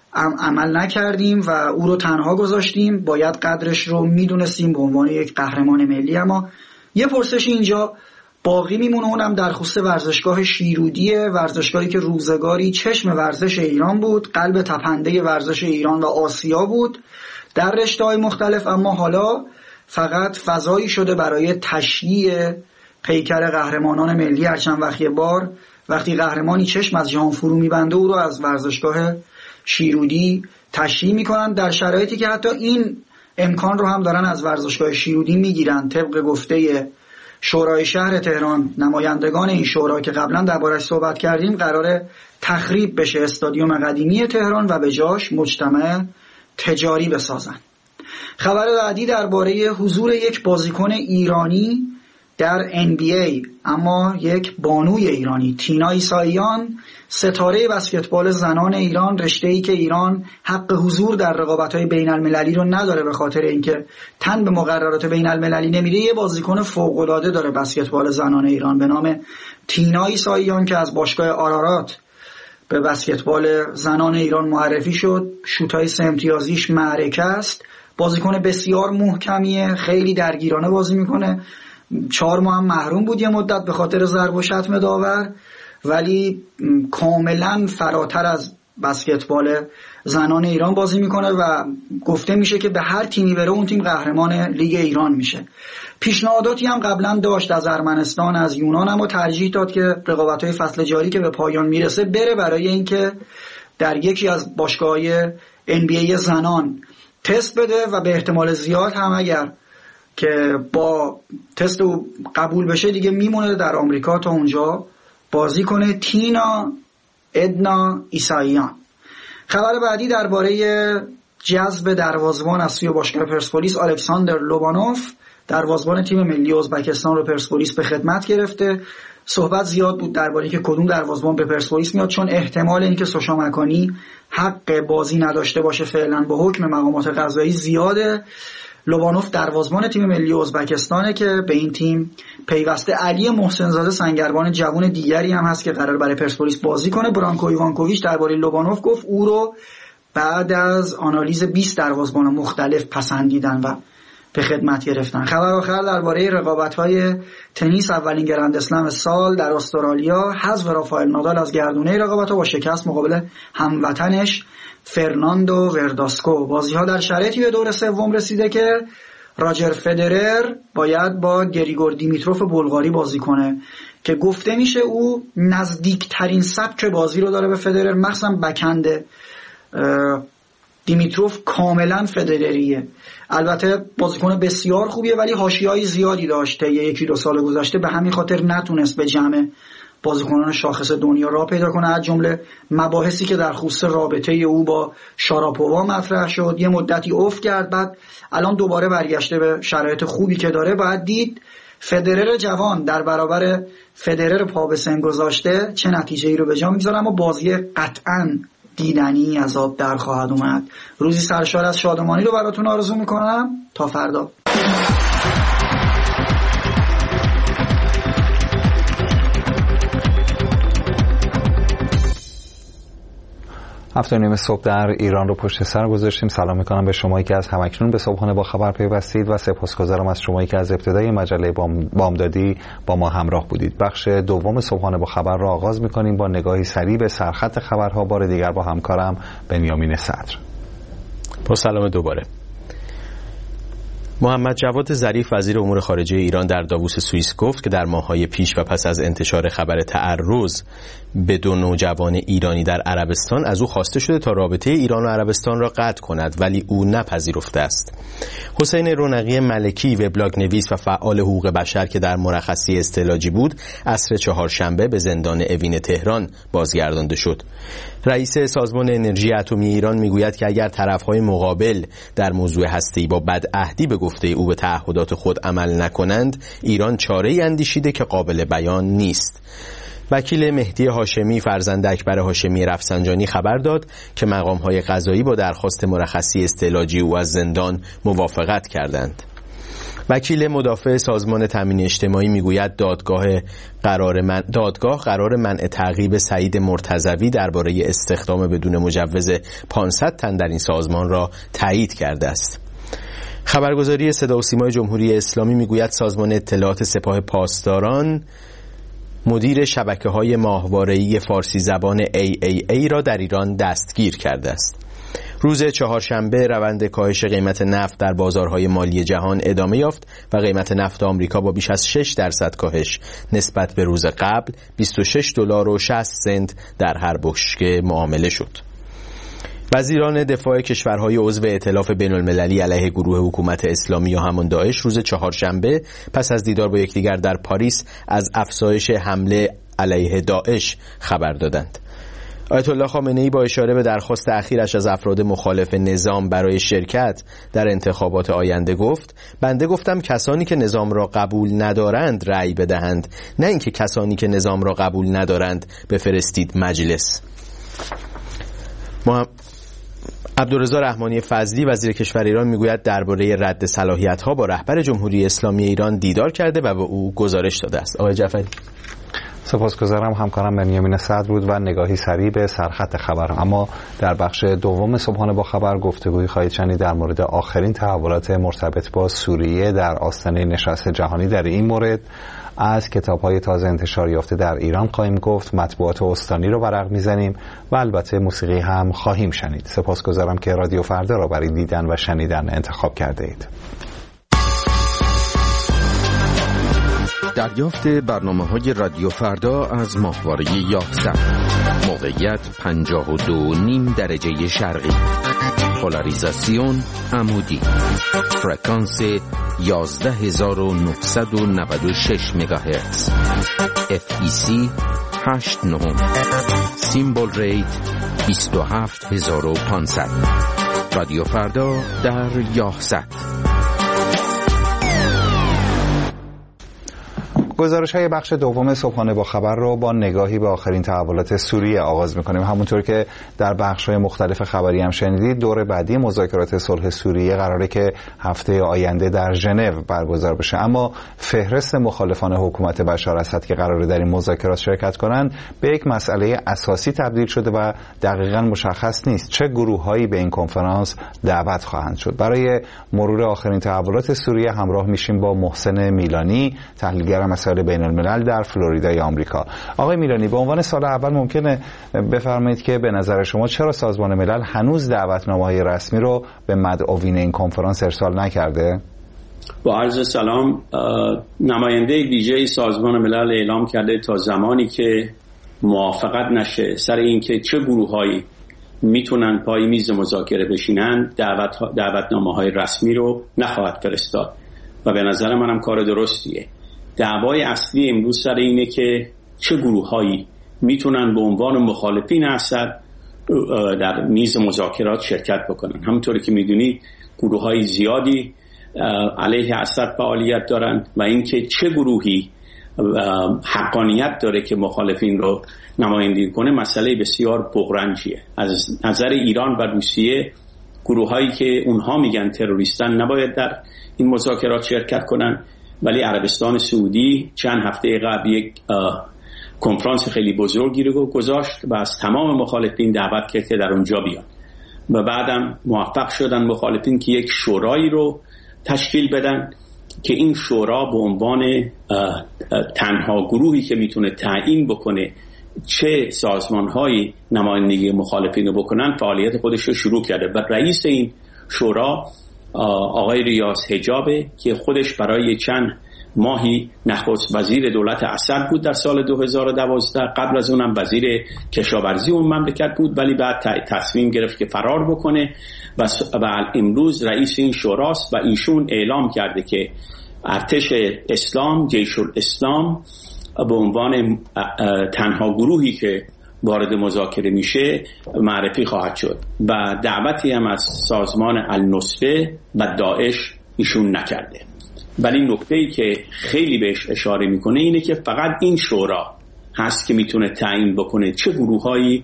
عمل نکردیم و او رو تنها گذاشتیم، باید قدرش رو میدونستیم به عنوان یک قهرمان ملی. اما یه پرسش اینجا باقی میمونه، اونم در خصوص ورزشگاه شیرودیه، ورزشگاهی که روزگاری چشم ورزش ایران بود، قلب تپنده ورزش ایران و آسیا بود در رشته‌های مختلف، اما حالا فقط فضایی شده برای تشییع پیکر قهرمانان ملی. هر چند وقتی بار وقتی قهرمانی چشم از جهان فرو میبنده او رو از ورزشگاه شیرودی تشییع میکنن، در شرایطی که حتی این امکان رو هم دارن از ورزشگاه شیرودی میگیرن. طبق گفته شورای شهر تهران، نمایندگان این شورا که قبلا دربارش صحبت کردیم، قراره تخریب بشه استادیوم قدیمی تهران و به جاش مجتمع تجاری بسازن. خبر بعدی درباره حضور یک بازیکن ایرانی در NBA، اما یک بانوی ایرانی، تینا ایساییان، ستاره بسکتبال زنان ایران، رشته‌ای که ایران حق حضور در رقابت‌های بین‌المللی رو نداره به خاطر اینکه تن به مقررات بین‌المللی نمیده. یه بازیکن فوق‌العاده داره بسکتبال زنان ایران به نام تینا ایساییان که از باشگاه آرارات به بسکتبال زنان ایران معرفی شد. شوت‌های 3 امتیازیش معرکه است. بازیکن بسیار محکمیه، خیلی درگیرانه بازی میکنه. 4 ماه هم محروم بود یه مدت به خاطر ضرب و شتم داور، ولی کاملا فراتر از بسکتبال زنان ایران بازی میکنه و گفته میشه که به هر تیمی بره اون تیم قهرمان لیگ ایران میشه. پیشنهاداتی هم قبلا داشت از ارمنستان، از یونان، اما ترجیح داد که رقابت‌های فصل جاری که به پایان میرسه بره برای اینکه در یکی از باشگاه‌های NBA زنان تست بده و به احتمال زیاد هم اگر که با تست قبول بشه دیگه میمونه در آمریکا تا اونجا بازی کنه. تینا ادنا ایساییان. خبر بعدی درباره جذب دروازه‌بان از سوی باشگاه پرسپولیس الکساندر لوبانوف، دروازه‌بان تیم ملی ازبکستان رو پرسپولیس به خدمت گرفته. صحبت زیاد بود درباره که کدوم دروازه‌بان به پرسپولیس میاد، چون احتمال اینکه سوشا مکانی حق بازی نداشته باشه فعلا به حکم مقامات قضایی زیاده. لوبانوف دروازه‌بان تیم ملی ازبکستانه که به این تیم پیوسته. علی محسنزاده سنگربان جوان دیگری هم هست که قرار برای پرسپولیس بازی کنه. برانکو ایوانکوویچ درباره لوبانوف گفت او رو بعد از آنالیز 20 دروازه‌بان مختلف پسندیدن و به خدمت گرفتن. خبر آخر درباره رقابت‌های تنیس اولین گرند اسلم سال در استرالیا، حذف رافائل نادال از گردونه رقابت‌ها با شکست مقابل هموطنش فرناندو ورداسکو. بازی‌ها در شرایطی به دور سوم رسیده که راجر فدرر باید با گریگور دیمیتروف بلغاری بازی کنه که گفته میشه او نزدیکترین سبک بازی رو داره به فدرر، مخصوصا بکنده. دیمیتروف کاملا فدرریه. البته بازیکن بسیار خوبیه ولی حاشیه‌های زیادی داشته یکی دو سال گذشته، به همین خاطر نتونست به جمع بازیکنان شاخص دنیا راه پیدا کنه، از جمله مباحثی که در خصوص رابطه او با شاراپووا مطرح شد. یه مدتی افت کرد، بعد الان دوباره برگشته به شرایط خوبی که داره. باید دید فدرر جوان در برابر فدرر پا به سن گذاشته چه نتیجه‌ای رو به جا میذاره، اما بازی قطعاً دیدنی از آب در خواهد اومد. روزی سرشار از شادمانی رو براتون آرزو میکنم. تا فردا. 7:30 صبح در ایران رو پشت سر گذاشتیم. سلام میکنم به شمایی که از همکنون به صبحانه با خبر پیوستید و سپاسگزارم از شمایی که از ابتدای مجله بامدادی با ما همراه بودید. بخش دوم صبحانه با خبر را آغاز میکنیم با نگاهی سریع به سرخط خبرها، بار دیگر با همکارم بنیامین صدر. با سلام دوباره. محمد جواد ظریف وزیر امور خارجه ایران در داووس سوئیس گفت که در ماه‌های پیش و پس از انتشار خبر تعرض به 2 نوجوان ایرانی در عربستان از او خواسته شده تا رابطه ایران و عربستان را قطع کند، ولی او نپذیرفته است. حسین رونقی ملکی وبلاگ نویس و فعال حقوق بشر که در مرخصی استعلاجی بود، عصر چهارشنبه به زندان اوین تهران بازگردانده شد. رئیس سازمان انرژی اتمی ایران میگوید که اگر طرف‌های مقابل در موضوع هسته‌ای با بدعهدی به گفته او به تعهدات خود عمل نکنند، ایران چاره‌ای اندیشیده که قابل بیان نیست. وکیل مهدی هاشمی فرزند اکبر هاشمی رفسنجانی خبر داد که مقام‌های قضایی با درخواست مرخصی استعلاجی او از زندان موافقت کردند. وکیل مدافع سازمان تامین اجتماعی میگوید دادگاه قرار منع تعقیب سعید مرتضوی درباره استخدام بدون مجوز 500 تن در این سازمان را تایید کرده است. خبرگزاری صدا و سیمای جمهوری اسلامی میگوید سازمان اطلاعات سپاه پاسداران مدیر شبکه‌های ماهواره‌ای فارسی زبان AAA را در ایران دستگیر کرده است. روز چهارشنبه روند کاهش قیمت نفت در بازارهای مالی جهان ادامه یافت و قیمت نفت آمریکا با بیش از 6% کاهش نسبت به روز قبل $26.60 در هر بشکه معامله شد. وزیران دفاع کشورهای عضو ائتلاف بین‌المللی علیه گروه حکومت اسلامی و همان داعش روز چهارشنبه پس از دیدار با یکدیگر در پاریس از افزایش حمله علیه داعش خبر دادند. آیت الله خامنه‌ای با اشاره به درخواست اخیرش از افراد مخالف نظام برای شرکت در انتخابات آینده گفت: بنده گفتم کسانی که نظام را قبول ندارند رأی بدهند، نه اینکه کسانی که نظام را قبول ندارند بفرستید مجلس. عبدالرضا رحمانی فضلی وزیر کشور ایران میگوید درباره رد صلاحیت‌ها با رهبر جمهوری اسلامی ایران دیدار کرده و به او گزارش داده است. آقای جعفری. سپاسگزارم. همکارم بنیامین صدر بود و نگاهی سریع به سرخط خبر. اما در بخش دوم صبحانه با خبر گفتگویی خواهید شنید در مورد آخرین تحولات مرتبط با سوریه در آستانه نشست جهانی. در این مورد از کتاب‌های تازه انتشار یافته در ایران خواهیم گفت، مطبوعات استانی رو ورق میزنیم و البته موسیقی هم خواهیم شنید. سپاسگزارم که رادیو فردا را برای دیدن و شنیدن انتخاب کرده اید. دریافت برنامه‌های رادیو فردا از ماهواره یاهصد. موقعیت 52.5 درجه شرقی. پولاریزاسیون عمودی. فرکانس 11996 مگاهرتز. FEC 89. سیمبل ریت 27500. رادیو فردا در یاهصد. گزارش‌های بخش دوم صبحانه با خبر رو با نگاهی به آخرین تحولات سوریه آغاز می‌کنیم. همونطور که در بخش‌های مختلف خبری هم شنیدید، دور بعدی مذاکرات صلح سوریه قراره که هفته آینده در ژنو برگزار بشه، اما فهرست مخالفان حکومت بشار اسد که قراره در این مذاکرات شرکت کنند به یک مسئله اساسی تبدیل شده و دقیقاً مشخص نیست چه گروه‌هایی به این کنفرانس دعوت خواهند شد. برای مرور آخرین تحولات سوریه همراه میشیم با محسن میلانی، تحلیلگر مسائل بین الملل در فلوریدای آمریکا. آقای میلانی، به عنوان سال اول ممکنه بفرمایید که به نظر شما چرا سازمان ملل هنوز دعوتنامه‌های رسمی رو به مدعوین این کنفرانس ارسال نکرده؟ با عرض سلام، نماینده ویژه سازمان ملل اعلام کرده تا زمانی که موافقت نشه سر اینکه چه گروه‌هایی میتونن پای میز مذاکره بشینن، دعوتنامه‌های رسمی رو نخواهد فرستاد و به نظر منم کار درستیه. دعوای اصلی امروز سر اینه که چه گروه‌هایی میتونن به عنوان مخالفین اسد در میز مذاکرات شرکت بکنن. همونطوری که میدونید گروه‌های زیادی علیه اسد فعالیت دارن و اینکه چه گروهی حقانیت داره که مخالفین رو نمایندگی کنه مسئله بسیار بغرنجیه. از نظر ایران و روسیه، گروه‌هایی که اونها میگن تروریستن نباید در این مذاکرات شرکت کنن، ولی عربستان سعودی چند هفته قبل یک کنفرانس خیلی بزرگی رو گذاشت و از تمام مخالفین دعوت کرد که در اونجا بیان و بعدم موفق شدن مخالفین که یک شورایی رو تشکیل بدن که این شورا به عنوان تنها گروهی که میتونه تعیین بکنه چه سازمان‌هایی نمایندگی مخالفین رو بکنن فعالیت خودش رو شروع کرده و رئیس این شورا آقای ریاض حجابه که خودش برای چند ماهی نخست وزیر دولت اسد بود در سال 2012. قبل از اونم وزیر کشاورزی اون مملکت بود، ولی بعد تصمیم گرفت که فرار بکنه و امروز رئیس این شوراست و ایشون اعلام کرده که ارتش اسلام، جیش الاسلام، به عنوان تنها گروهی که وارد مذاکره میشه معرفی خواهد شد و دعوتی هم از سازمان النصره و داعش ایشون نکرده. ولی نکته‌ای که خیلی بهش اشاره میکنه اینه که فقط این شورا هست که میتونه تعیین بکنه چه گروه‌هایی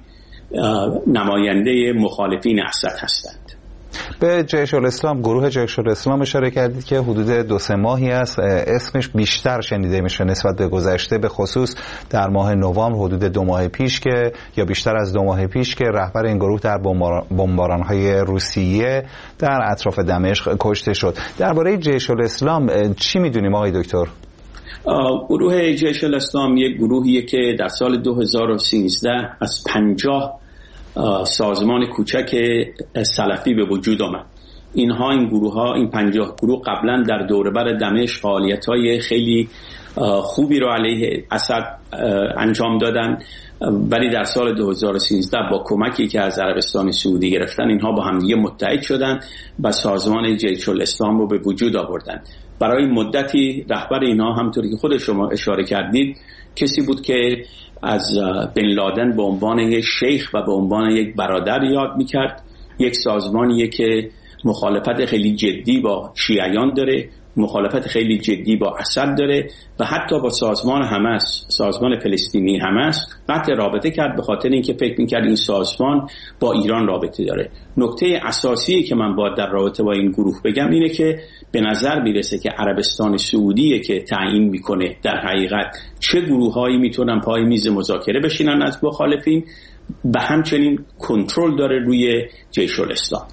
نماینده مخالفین اسد هستند. به جیش الاسلام، گروه جیش الاسلام اشاره کردید که حدود 2-3 ماهی است اسمش بیشتر شنیده میشه نسبت به گذشته، به خصوص در ماه نوامبر حدود 2 ماه پیش که یا بیشتر از 2 ماه پیش که رهبر این گروه در بمباران‌های روسیه در اطراف دمشق کشته شد. درباره جیش الاسلام چی میدونیم آقای دکتر؟ گروه جیش الاسلام یک گروهیه که در سال 2013 از 50 سازمان کوچک سلفی به وجود آمد. این گروه 50 گروه قبلا در دوربر دمشق فعالیت‌های خیلی خوبی رو علیه اسد انجام دادن، ولی در سال 2013 با کمکی که از عربستان سعودی گرفتن اینها با همدیگه متحد شدن و سازمان جیش الاسلام رو به وجود آوردن. برای مدتی رهبر اینها همونطوری که خود شما اشاره کردید کسی بود که از بن لادن به عنوان یک شیخ و به عنوان یک برادر یاد میکرد. یک سازمانیه که مخالفت خیلی جدی با شیعیان داره، مخالفت خیلی جدی با اسد داره و حتی با سازمان حماس، سازمان فلسطینی حماس قطع رابطه کرد به خاطر اینکه فکر میکرد این سازمان با ایران رابطه داره. نکته اساسی که من باید در رابطه با این گروه بگم اینه که به نظر میرسه که عربستان سعودیه که تعیین میکنه در حقیقت چه گروه‌هایی میتونن پای میز مذاکره بشینن از مخالفین و همچنین کنترل داره روی جیش الاسلام.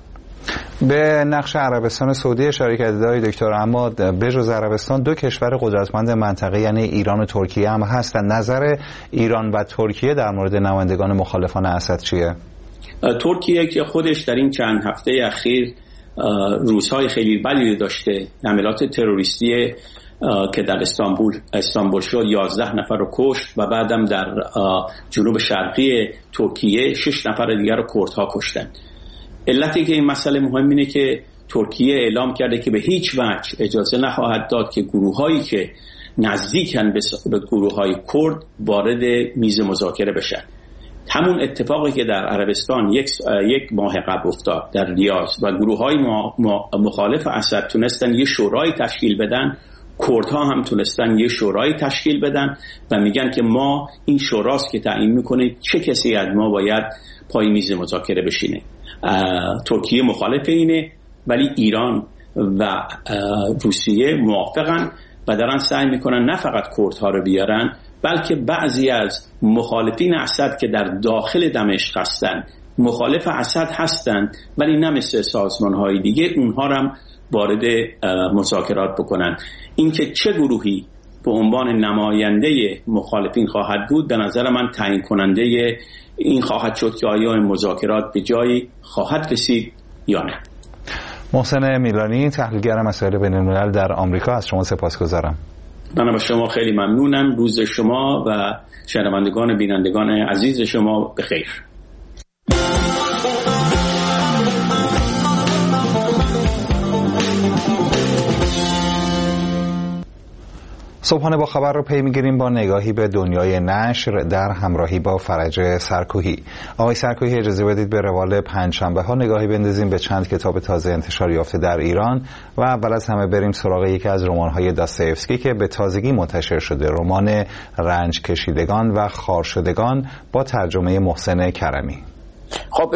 به نقش عربستان سعودی اشاره کردید آقای دکتر، اما بجز عربستان 2 کشور قدرتمند منطقه یعنی ایران و ترکیه هم هستن. نظر ایران و ترکیه در مورد نمایندگان مخالفان اسد چیه؟ ترکیه که خودش در این چند هفته اخیر روزهای خیلی بدی داشته، حملات تروریستی که در استانبول شد 11 نفر رو کشت و بعدم در جنوب شرقی ترکیه 6 نفر دیگر رو کردها کشتن. علتی که این مسئله مهم اینه که ترکیه اعلام کرده که به هیچ وجه اجازه نخواهد داد که گروه‌هایی که نزدیکن به گروه‌های کرد وارد میز مذاکره بشن. همون اتفاقی که در عربستان یک ماه قبل افتاد در ریاض و گروه‌های مخالف اسد تونستن یه شورای تشکیل بدن، کردها هم تونستن یه شورای تشکیل بدن و میگن که ما این شوراست که تعیین میکنه چه کسی از ما باید پای میز مذاکره بشینه. ترکیه مخالف اینه، ولی ایران و روسیه موافقن و دارن سعی میکنن نه فقط کردها رو بیارن بلکه بعضی از مخالفین اسد که در داخل دمشق هستن مخالف اسد هستن ولی نه مثل سازمان‌های دیگه اونها هم وارد مذاکرات بکنن. اینکه چه گروهی به عنوان نماینده مخالفین خواهد بود به نظر من تعیین کننده این خواهد شد که آیا مذاکرات به جایی خواهد رسید یا نه. محسن میلانی، تحلیلگر مسائل بین‌الملل در آمریکا، از شما سپاسگزارم. من از شما خیلی ممنونم. روز شما و شنوندگان بینندگان عزیز شما بخیر. صبحانه با خبر رو پی میگیریم با نگاهی به دنیای نشر در همراهی با فرج سرکوهی. آقای سرکوهی، اجازه بدید به روال پنجشنبه ها نگاهی بندازیم به چند کتاب تازه انتشار یافته در ایران و اول از همه بریم سراغ یکی از رمان‌های داستایفسکی که به تازگی منتشر شده، رمان رنج کشیدگان و خارشدگان با ترجمه محسن کرمی. خب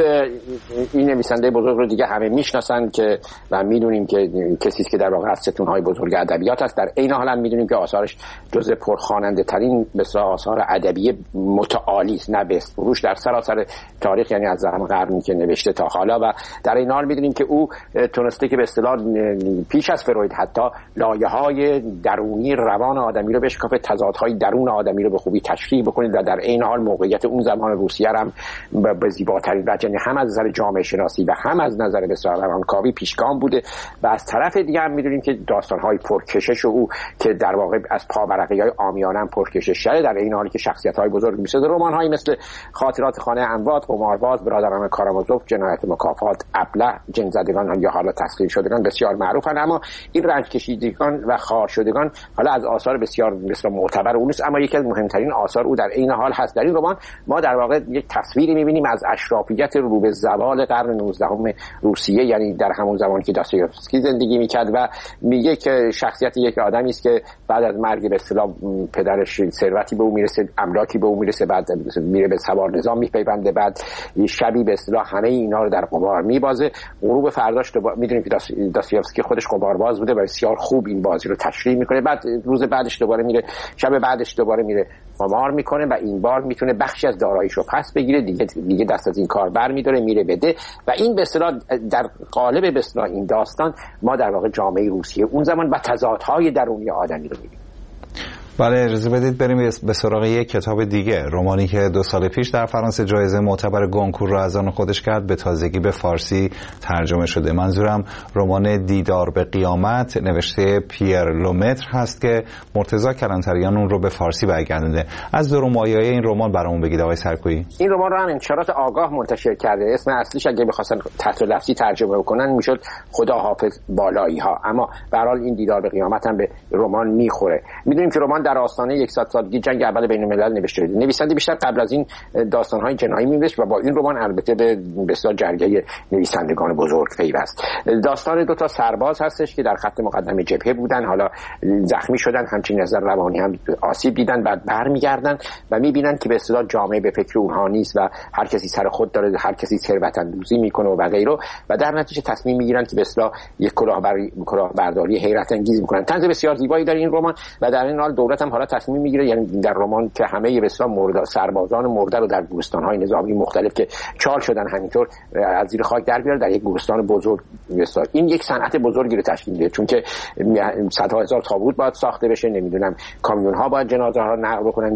این نویسنده بزرگ رو دیگه همه میشناسن که و میدونیم که کسی که در واقع از ستونهای بزرگ ادبیات است. در عین حال هم میدونیم که آثارش جزء پرخواننده ترین بسیار آثار ادبی متعالی است، نه بست فروش در سراسر تاریخ، یعنی از زمان قرنی که نوشته تا حالا. و در این حال میدونیم که او تونسته که به اصطلاح پیش از فروید حتی لایه‌های درونی روان آدمی رو بشکافه، تضادهای درون آدمی رو به خوبی تشریح بکنه و در عین حال موقعیت اون زمان روسیه هم به زیباترین وجه، یعنی هم از نظر جامعه شناسی و هم از نظر بسیار روانکاوی پیشگام بوده. و از طرف دیگه هم می‌دونیم که داستان‌های پرکشش او که در واقع از پاورقی‌های عامیانه هم پرکشش شده، در این حالی که شخصیت‌های بزرگ مثل رمان‌هایی مثل خاطرات خانه اموات، قمارباز، برادران کارامازوف، جنایت مکافات، ابله، جن‌زدگان یا حالا تسخیر شدگان بسیار معروفن. اما این رنج کشیدگان و خارشدگان حالا از آثار بسیار معتبر او نیست، اما یکی از مهمترین آثار او در این حال هست. در این رمان ما در واقع یک تصویری می‌بینیم از اشرافیت رو به زوال قرن 19 روسیه، یعنی در همون زمانی که داستایفسکی زندگی میکرد و میگه که شخصیت یک آدمی است که بعد از مرگ به اصطلاح پدرش ثروتی به او میرسه، املاکی به او میرسه، بعد میره به سوار نظام میپیونده، بعد شبی به اصطلاح همه اینا رو در قمار میبازه. غروب فرداش میدونیم که داستایفسکی خودش قمارباز بوده و بسیار خوب این بازی رو تشریح میکنه. بعد روز بعدش دوباره میره، شب بعدش دوباره میره قمار میکنه و این بار میتونه بخشی از داراییش رو پس بگیره، دیگه دست از این کار برمی‌داره، میره بده. و این به اصطلاح در قالب به اصطلاح این داستان ما در واقع جامعه روسیه اون زمان و تضادهای درونی آدمی رو می‌بینیم. بله، اجازه بدید بریم به سراغ یک کتاب دیگه، رمانی که 2 سال پیش در فرانسه جایزه معتبر گونکور را از آن خودش کرد، به تازگی به فارسی ترجمه شده. منظورم رمان دیدار به قیامت نوشته پیر لومتر هست که مرتضی کلانتریان اون رو به فارسی برگردونده. از درومایه‌ی این رمان برامون بگید آقای سرکویی. این رمان رو هم انتشارات آگاه منتشر کرده. اسم اصلیش اگه بخواستن تحت لفظی ترجمه بکنن میشد خدا حافظ بالایی ها، اما به هر حال این دیدار به قیامت هم به رمان میخوره. میدونیم که رمان در آستانه 100 سالگی جنگ اول بین الملل نوشته شده. نویسنده بیشتر قبل از این داستان‌های جنایی می‌نوشت و با این رمان البته به بسیار جرگه نویسندگان بزرگ پیوست. داستان 2 تا سرباز هستش که در خط مقدم جبهه بودن، حالا زخمی شدن، همچنین از نظر روانی هم آسیب دیدن، بعد برمیگردن و می‌بینن که به اصطلاح جامعه به فکر اونها نیست و هر کسی سر خود داره، هر کسی ثروت اندوزی میکنه و غیره، و در نتیجه تصمیم میگیرن که به اصطلاح یک کلاهبرداری حیرت انگیز میکنن. طنز بسیار زیبایی داره این رمان و در این حال دولت هم حالا تصمیم میگیره، یعنی در رمان که همه به اصطلاح سربازان مرده رو در گورستان‌های نظامی مختلف که چال شدن همینطور از زیر خاک در بیاره در یک گورستان بزرگ. این یک صنعت بزرگی رو تشکیل میده، چون که صدها هزار تابوت باید ساخته بشه، نمیدونم کامیون‌ها باید جنازه ها رو نقل بکنن،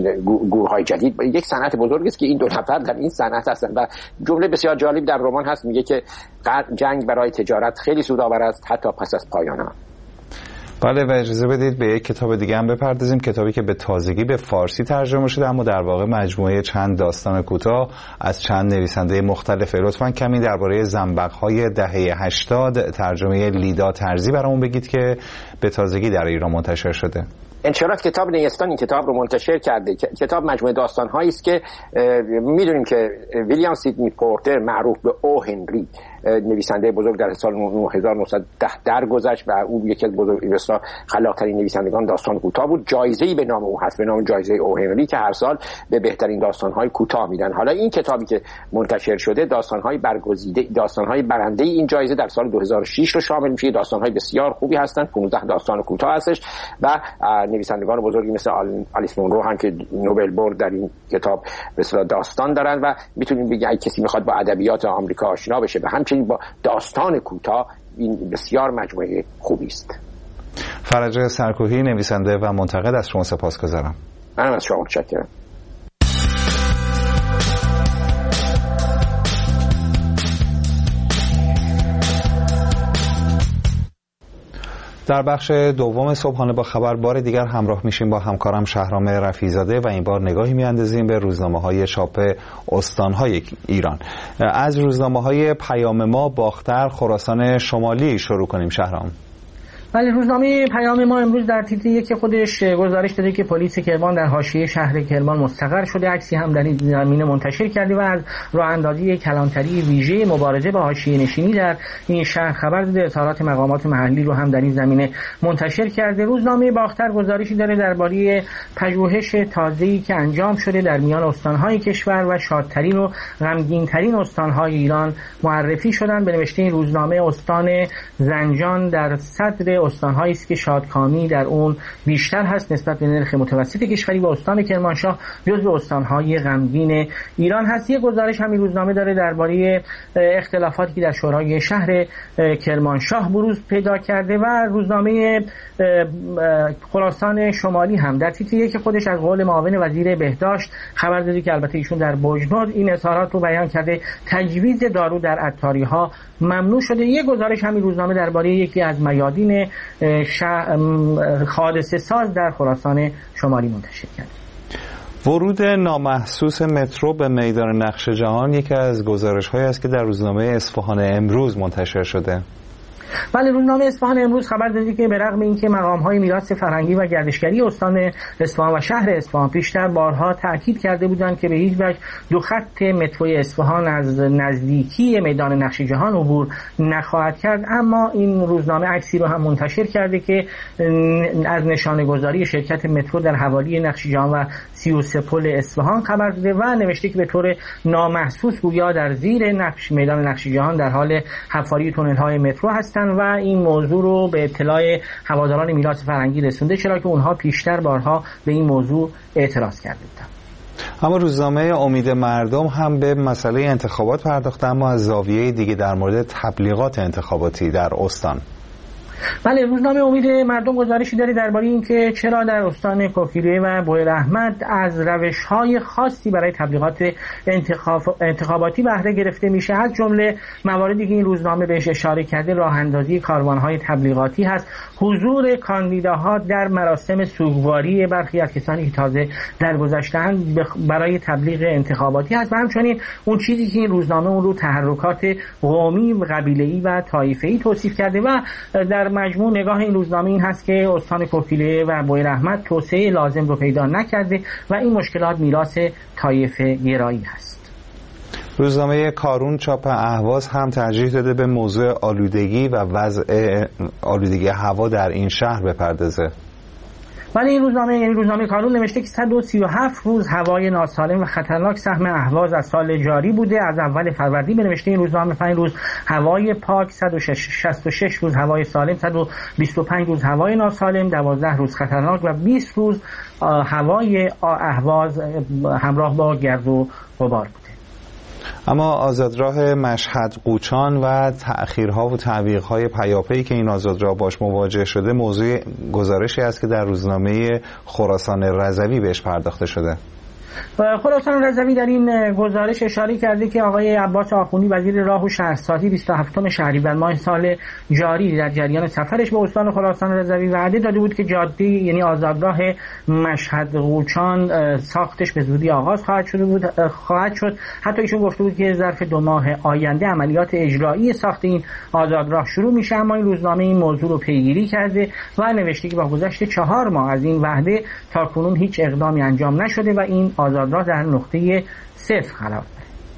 گورهای جدید. یک صنعت بزرگی است که این 2 نفر در این صنعت هستن. و جمله بسیار جالب در رمان هست، میگه که جنگ برای تجارت خیلی سودآور است حتی پس از پایان آن. بله، و اجازه بدید به یک کتاب دیگه هم بپردازیم، کتابی که به تازگی به فارسی ترجمه شده اما در واقع مجموعه چند داستان کوتاه از چند نویسنده مختلفه. لطفاً کمی درباره زنبق‌های دهه 80 ترجمه لیدا ترزی برامون بگید که به تازگی در ایران منتشر شده. انتشارات کتاب نیستان این کتاب رو منتشر کرده. کتاب مجموعه داستان‌هایی است که می‌دونیم که ویلیام سیدنی پورتر معروف به او هنری نویسنده بزرگ در سال 1910 درگذشت و او یکی از بزرگ‌ترین خلاق‌ترین نویسندگان داستان کوتاه بود. جایزه‌ای به نام او هست، به نام جایزه او هنری، که هر سال به بهترین داستان‌های کوتاه میدن. حالا این کتابی که منتشر شده داستان‌های برگزیده، داستان‌های برنده این جایزه در سال 2006 رو شامل میشه. داستان‌های بسیار خوبی هستند، 15 داستان کوتاه هستش و نویسندگان بزرگی مثل آلیس مونرو هم که نوبل برد در این کتاب به اصطلاح داستان دارن و میتونیم بگیم اگه کسی میخواد با ادبیات آمریکا آشنا بشه و همچنین با داستان کوتاه، این بسیار مجموعه خوبی است. فرج سرکوهی، نویسنده و منتقد، از شما سپاسگزارم. منم از شما متشکرم. در بخش دوم صبحانه با خبر بار دیگر همراه میشیم با همکارم شهرام رفیع‌زاده و این بار نگاهی میاندازیم به روزنامه‌های چاپ استان‌های ایران. از روزنامه‌های پیام ما، باختر، خراسان شمالی شروع کنیم شهرام. ولی روزنامه پیام ما امروز در تیتر یک خودش گزارش داده که پلیس کرمان در حاشیه شهر کرمان مستقر شده. عکسی هم در این زمینه منتشر کرده و از راه اندازی کلانتری ویژه مبارزه با حاشیه نشینی در این شهر خبر داده. اظهارات مقامات محلی رو هم در این زمینه منتشر کرده. روزنامه باختر گزارشی داره درباره پژوهش تازه‌ای که انجام شده در میان استان‌های کشور و شادترین و غمگین‌ترین استان‌های ایران معرفی شدن. به نوشته این روزنامه استان زنجان در صدر استان‌هایی است که شادکامی در اون بیشتر هست نسبت به نرخ متوسط کشوری و استان کرمانشاه جزو استان‌های غمگین ایران هست. یک گزارش همین روزنامه داره درباره اختلافاتی که در شورای شهر کرمانشاه بروز پیدا کرده و روزنامه خراسان شمالی هم در تیتر یک خودش از قول معاون وزیر بهداشت خبر داده که البته ایشون در بوجنور این اظهارات رو بیان کرده تجویز دارو در عطاری‌ها ممنوع شده. یک گزارش همین روزنامه درباره یکی از میادین حادثه ساز در خراسان شمالی منتشر کرد. ورود نامحسوس مترو به میدان نقش جهان یکی از گزارش‌هایی است که در روزنامه اصفهان امروز منتشر شده. بله، روزنامه اصفهان امروز خبر داده که به رغم اینکه مقام‌های میراث فرهنگی و گردشگری استان اصفهان و شهر اصفهان پیشتر بارها تاکید کرده بودند که به هیچ وجه دو خط متروی اصفهان از نزدیکی میدان نقش جهان عبور نخواهد کرد، اما این روزنامه عکسی رو هم منتشر کرده که از نشانه‌گذاری شرکت مترو در حوالی نقش جهان و 33 پل اصفهان خبر داده و نوشته که به طور نامحسوس گویا در زیر میدان نقش جهان در حال حفاری تونل‌های مترو هست و این موضوع رو به اطلاع هواداران میراث فرهنگی رسونده، چرا که اونها پیشتر بارها به این موضوع اعتراض کرده بودند. اما روزنامه امید مردم هم به مسئله انتخابات پرداخته، اما از زاویه دیگه در مورد تبلیغات انتخاباتی در استان. بله، روزنامه امید مردم گزارشی داره درباره اینکه چرا در استان کوکیلویه و بویراحمد از روش‌های خاصی برای تبلیغات انتخاباتی بهره گرفته میشه. از جمله مواردی که این روزنامه بهش اشاره کرده راه اندازی کاروان‌های تبلیغاتی هست، حضور کاندیداها در مراسم سوگواری برخی از کسانی که تازه درگذشته‌اند برای تبلیغ انتخاباتی هست و همچنین اون چیزی که این روزنامه اون رو تحرکات قومی، قبیله‌ای و طایفه‌ای توصیف کرده و در مجموع نگاه این روزنامه این هست که استان کوکیلویه و بویراحمد توسعه لازم رو پیدا نکرده و این مشکلات میراث طایفه گرایی هست. روزنامه کارون چاپ اهواز هم ترجیح داده به موضوع آلودگی و وضع آلودگی هوا در این شهر بپردازه. ولی این روزنامه کارون نوشته که 137 روز هوای ناسالم و خطرناک سهم اهواز از سال جاری بوده. از اول فروردین به نوشته این روزنامه 5 روز هوای پاک، 166 روز هوای سالم، 125 روز هوای ناسالم، 12 روز خطرناک و 20 روز هوای اهواز همراه با گرد و غبار بوده. اما آزادراه مشهد قوچان و تأخیرها و تعویق‌های پیاپی که این آزادراه باش مواجه شده موضوع گزارشی است که در روزنامه خراسان رضوی بهش پرداخته شده. خراسان رضوی در این گزارش اشاره کرده که آقای عباس آخوندی وزیر راه و شهرسازی 27 شهریور ماه سال جاری در جریان سفرش به استان خراسان رضوی وعده داده بود که جاده یعنی آزادراه مشهد قوچان ساختش به زودی آغاز خواهد شد. حتی ایشون گفته بود که ظرف 2 ماه آینده عملیات اجرایی ساخت این آزادراه شروع میشه، اما این روزنامه این موضوع رو پیگیری کرده و نوشته که با گذشت 4 ماه از این وعده تاکنون هیچ اقدامی انجام نشده و این آزادراه در نقطه 0 قرار داره.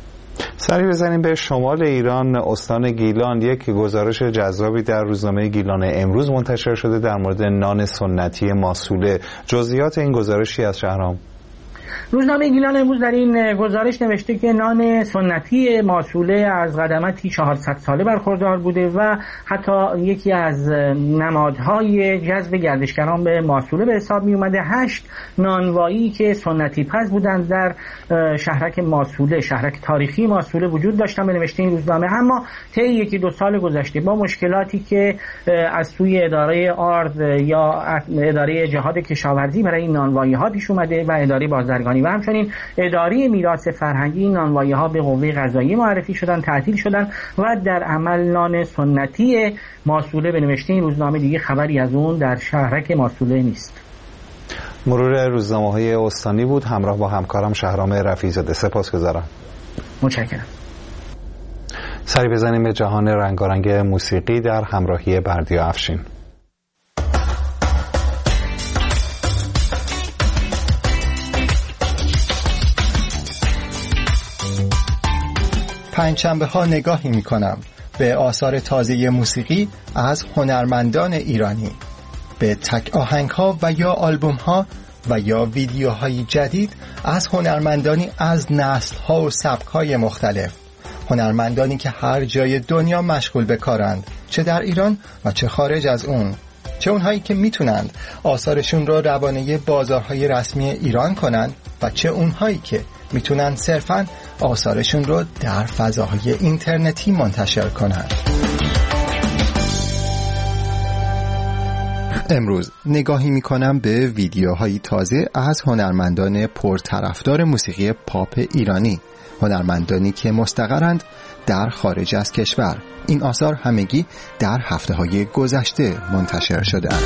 سری بزنیم به شمال ایران، استان گیلان. یک گزارش جذابی در روزنامه گیلان امروز منتشر شده در مورد نان سنتی ماسوله. جزئیات این گزارشی از شهرام. روزنامه گیلان امروز در این گزارش نوشته که نان سنتی ماسوله از قدمتی 400 ساله برخوردار بوده و حتی یکی از نمادهای جذب گردشگران به ماسوله به حساب می اومده. 8 نانوایی که سنتی پز بودند در شهرک ماسوله، شهرک تاریخی ماسوله وجود داشتن به نوشته این روزنامه، اما طی 1-2 سال گذشته با مشکلاتی که از سوی اداره آرد یا اداره جهاد کشاورزی برای این نانوایی ها پیش اومده و اداره بازرگانی بازرگانی و همچنین اداره میراث فرهنگی این نانوایی‌ها به قوه قضاییه معرفی شدن، تعطیل شدن و در عمل نان سنتی ماسوله به نوشته این روزنامه دیگه خبری از اون در شهرک ماسوله نیست. مرور روزنامه‌های استانی بود همراه با همکارم شهرام رفیع‌زاده. سپاسگزارم. متشکرم. سری بزنیم به جهان رنگارنگ موسیقی در همراهی بردیا افشین. پنجشنبه ها نگاهی می کنم به آثار تازه موسیقی از هنرمندان ایرانی، به تک آهنگ ها و یا آلبوم ها و یا ویدیوهای جدید از هنرمندانی از نسل ها و سبک های مختلف، هنرمندانی که هر جای دنیا مشغول به کارند، چه در ایران و چه خارج از اون، چه اونهایی که میتونند آثارشون رو روانه بازارهای رسمی ایران کنند و چه اونهایی که میتونن صرفاً آثارشون رو در فضاهای اینترنتی منتشر کنند. امروز نگاهی میکنم به ویدیوهای تازه از هنرمندان پرطرفدار موسیقی پاپ ایرانی، هنرمندانی که مستقرند در خارج از کشور. این آثار همگی در هفته‌های گذشته منتشر شده‌اند.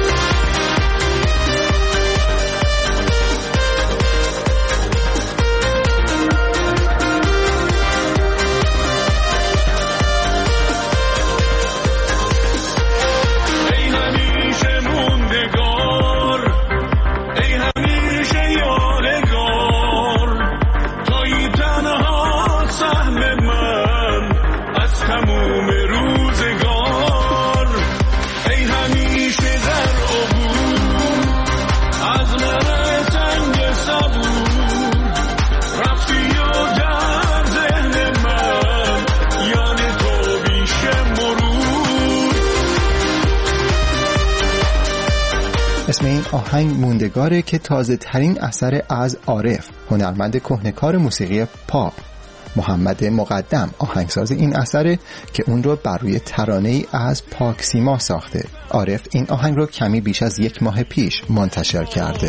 اسم این آهنگ موندگاره که تازه ترین اثر از عارف، هنرمند کهنه‌کار موسیقی پاپ. محمد مقدم آهنگساز این اثره که اون رو بر روی ترانه‌ای از پاکسیما ساخته. عارف این آهنگ رو کمی بیش از 1 ماه پیش منتشر کرده.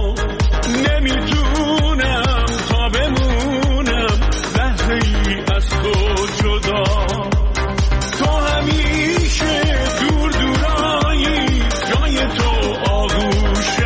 نمیتونم تا بمونم لحظه‌ای از تو جدا، تو همیشه دور دورایی، جای تو آغوش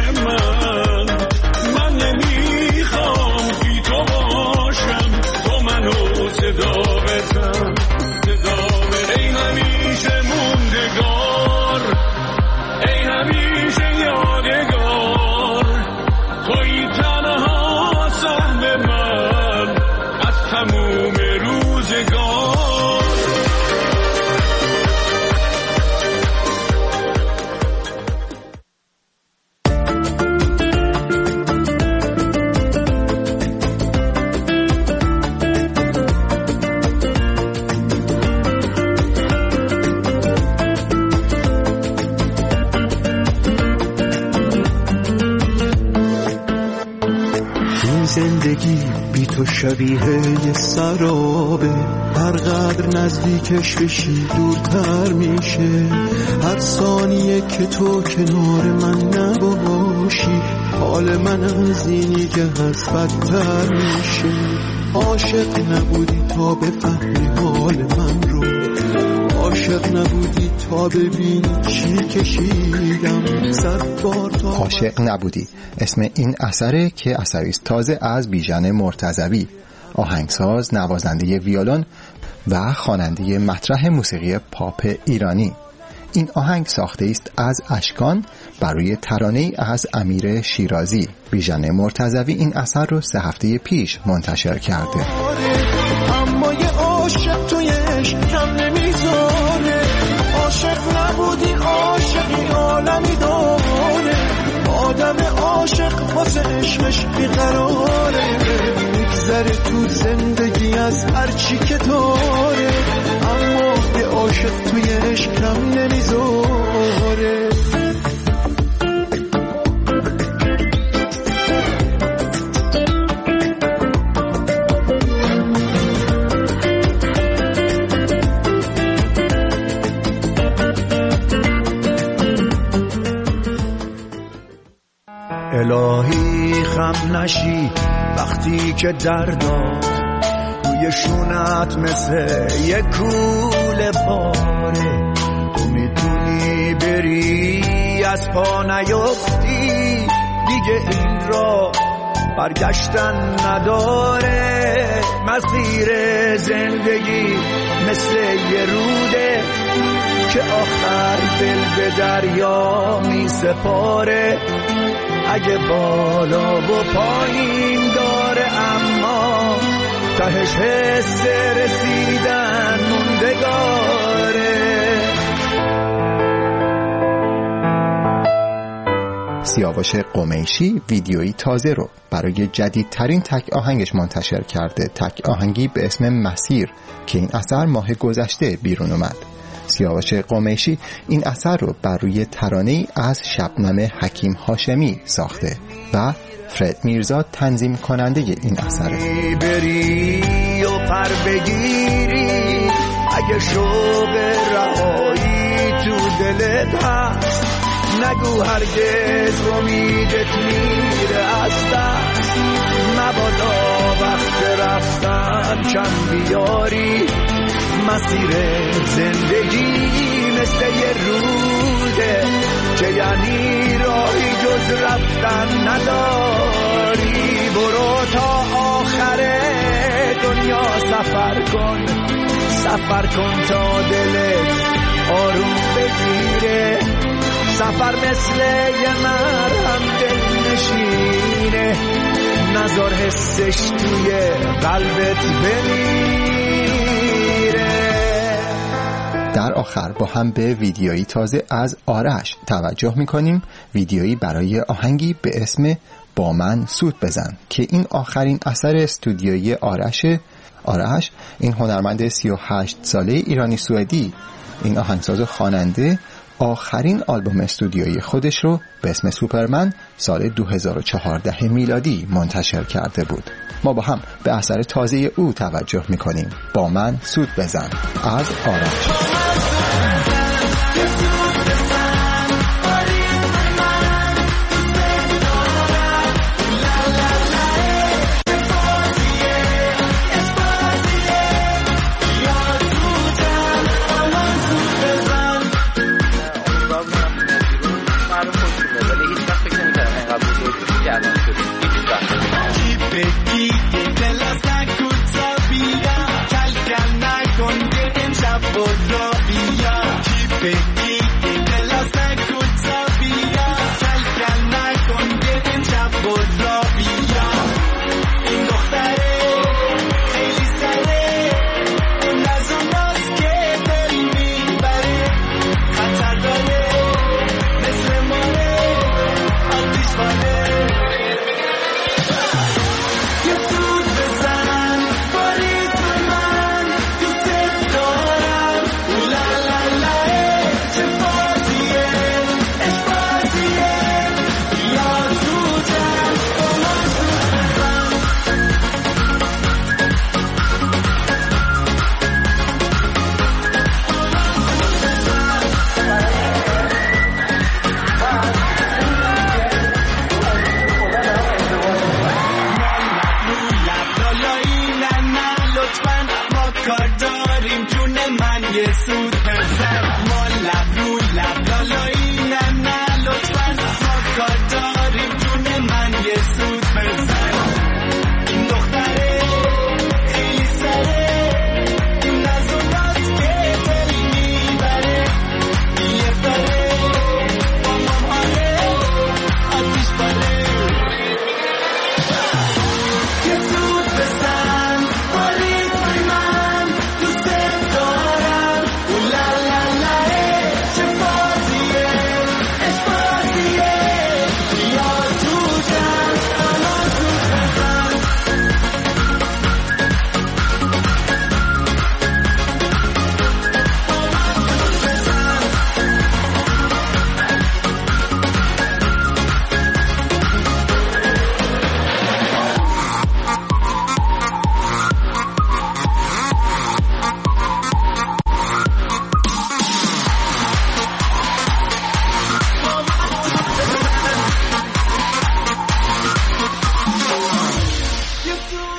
من نمیخوام بی تو باشم، تو منو صدا بزن، ای همیشه موندگار، ای همیشه یادگار، توی تنها سهم من از تموم روزگار. زندگی بی تو شبیه یه سرابه، هر قدر نزدیکش بشی دورتر میشه، هر ثانیه که تو کنار من نباشی حال من از اینی که هست بدتر میشه. عاشق نبودی تا بفهمی حال من رو، عاشق نبودی تا ببینی چی کشیدم، 100 بار تا عاشق نبودی اسم این اثره که اثری است تازه از بیژن مرتضوی، آهنگساز، نوازنده ویولون و خواننده مطرح موسیقی پاپ ایرانی. این آهنگ ساخته است از اشکان بر روی ترانه‌ای از امیر شیرازی. بیژن مرتضوی این اثر رو 3 هفته پیش منتشر کرده. اما یه عاشق تویش کم نمیذاره، عاشق نبودی عاشقی عالمی داره، آدم عاشق واسه عشقش بیقراره، میگذره تو زندگی از هرچی که داره، اما یه عاشق تویش کم نمیذاره. الهی خم نشی وقتی که درداد روی شونت مثل یک کوله پاره، تو میتونی بری از پا نیفتی، دیگه این را برگشتن نداره. مسیر زندگی مثل یه روده که آخر دل به دریا می سپاره. اگه بالا و پایین داره اما تهش حس رسیدن موندگاره. سیاوش قمیشی ویدیویی تازه رو برای جدیدترین تک آهنگش منتشر کرده، تک آهنگی به اسم مسیر که این اثر ماه گذشته بیرون اومد. سیاوش قمیشی این اثر رو بر روی ترانه‌ای از شبنم حکیم هاشمی ساخته و فرد میرزا تنظیم کننده این اثره. بری و پر بگیری اگه شوق رهایی تو دلت هست، نگو هرگز امیدت میره از دست. مبادا وقت رفتن کم بیاری، مسیر زندگی مثل یه روده که یعنی راهی جز رفتن نداری. برو تا آخر دنیا سفر کن، سفر کن تا دلت آروم بگیره. سفر مثل یه مرهم دل نشینه، نذار حسش توی قلبت بمیره. در آخر با هم به ویدیویی تازه از آرش توجه میکنیم، ویدیویی برای آهنگی به اسم با من سود بزن که این آخرین اثر استودیویی آرش این هنرمند 38 ساله ایرانی سوئدی، این آهنگساز و خواننده آخرین آلبوم استودیویی خودش رو به اسم سوپرمن سال 2014 میلادی منتشر کرده بود. ما با هم به اثر تازه او توجه میکنیم، با من سود بزن از آرش.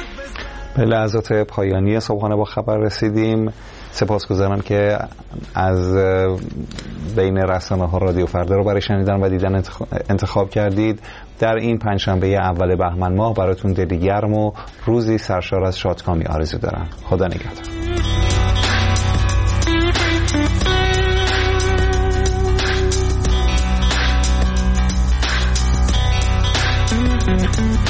به لحظات پایانی صبحانه با خبر رسیدیم. سپاسگزارم که از بین رسانه‌ها رادیو فردا رو برای شنیدن و دیدن انتخاب کردید. در این پنجشنبه اول بهمن ماه براتون دلی گرم و روزی سرشار از شادکامی آرزو دارم. خدا نگهدار.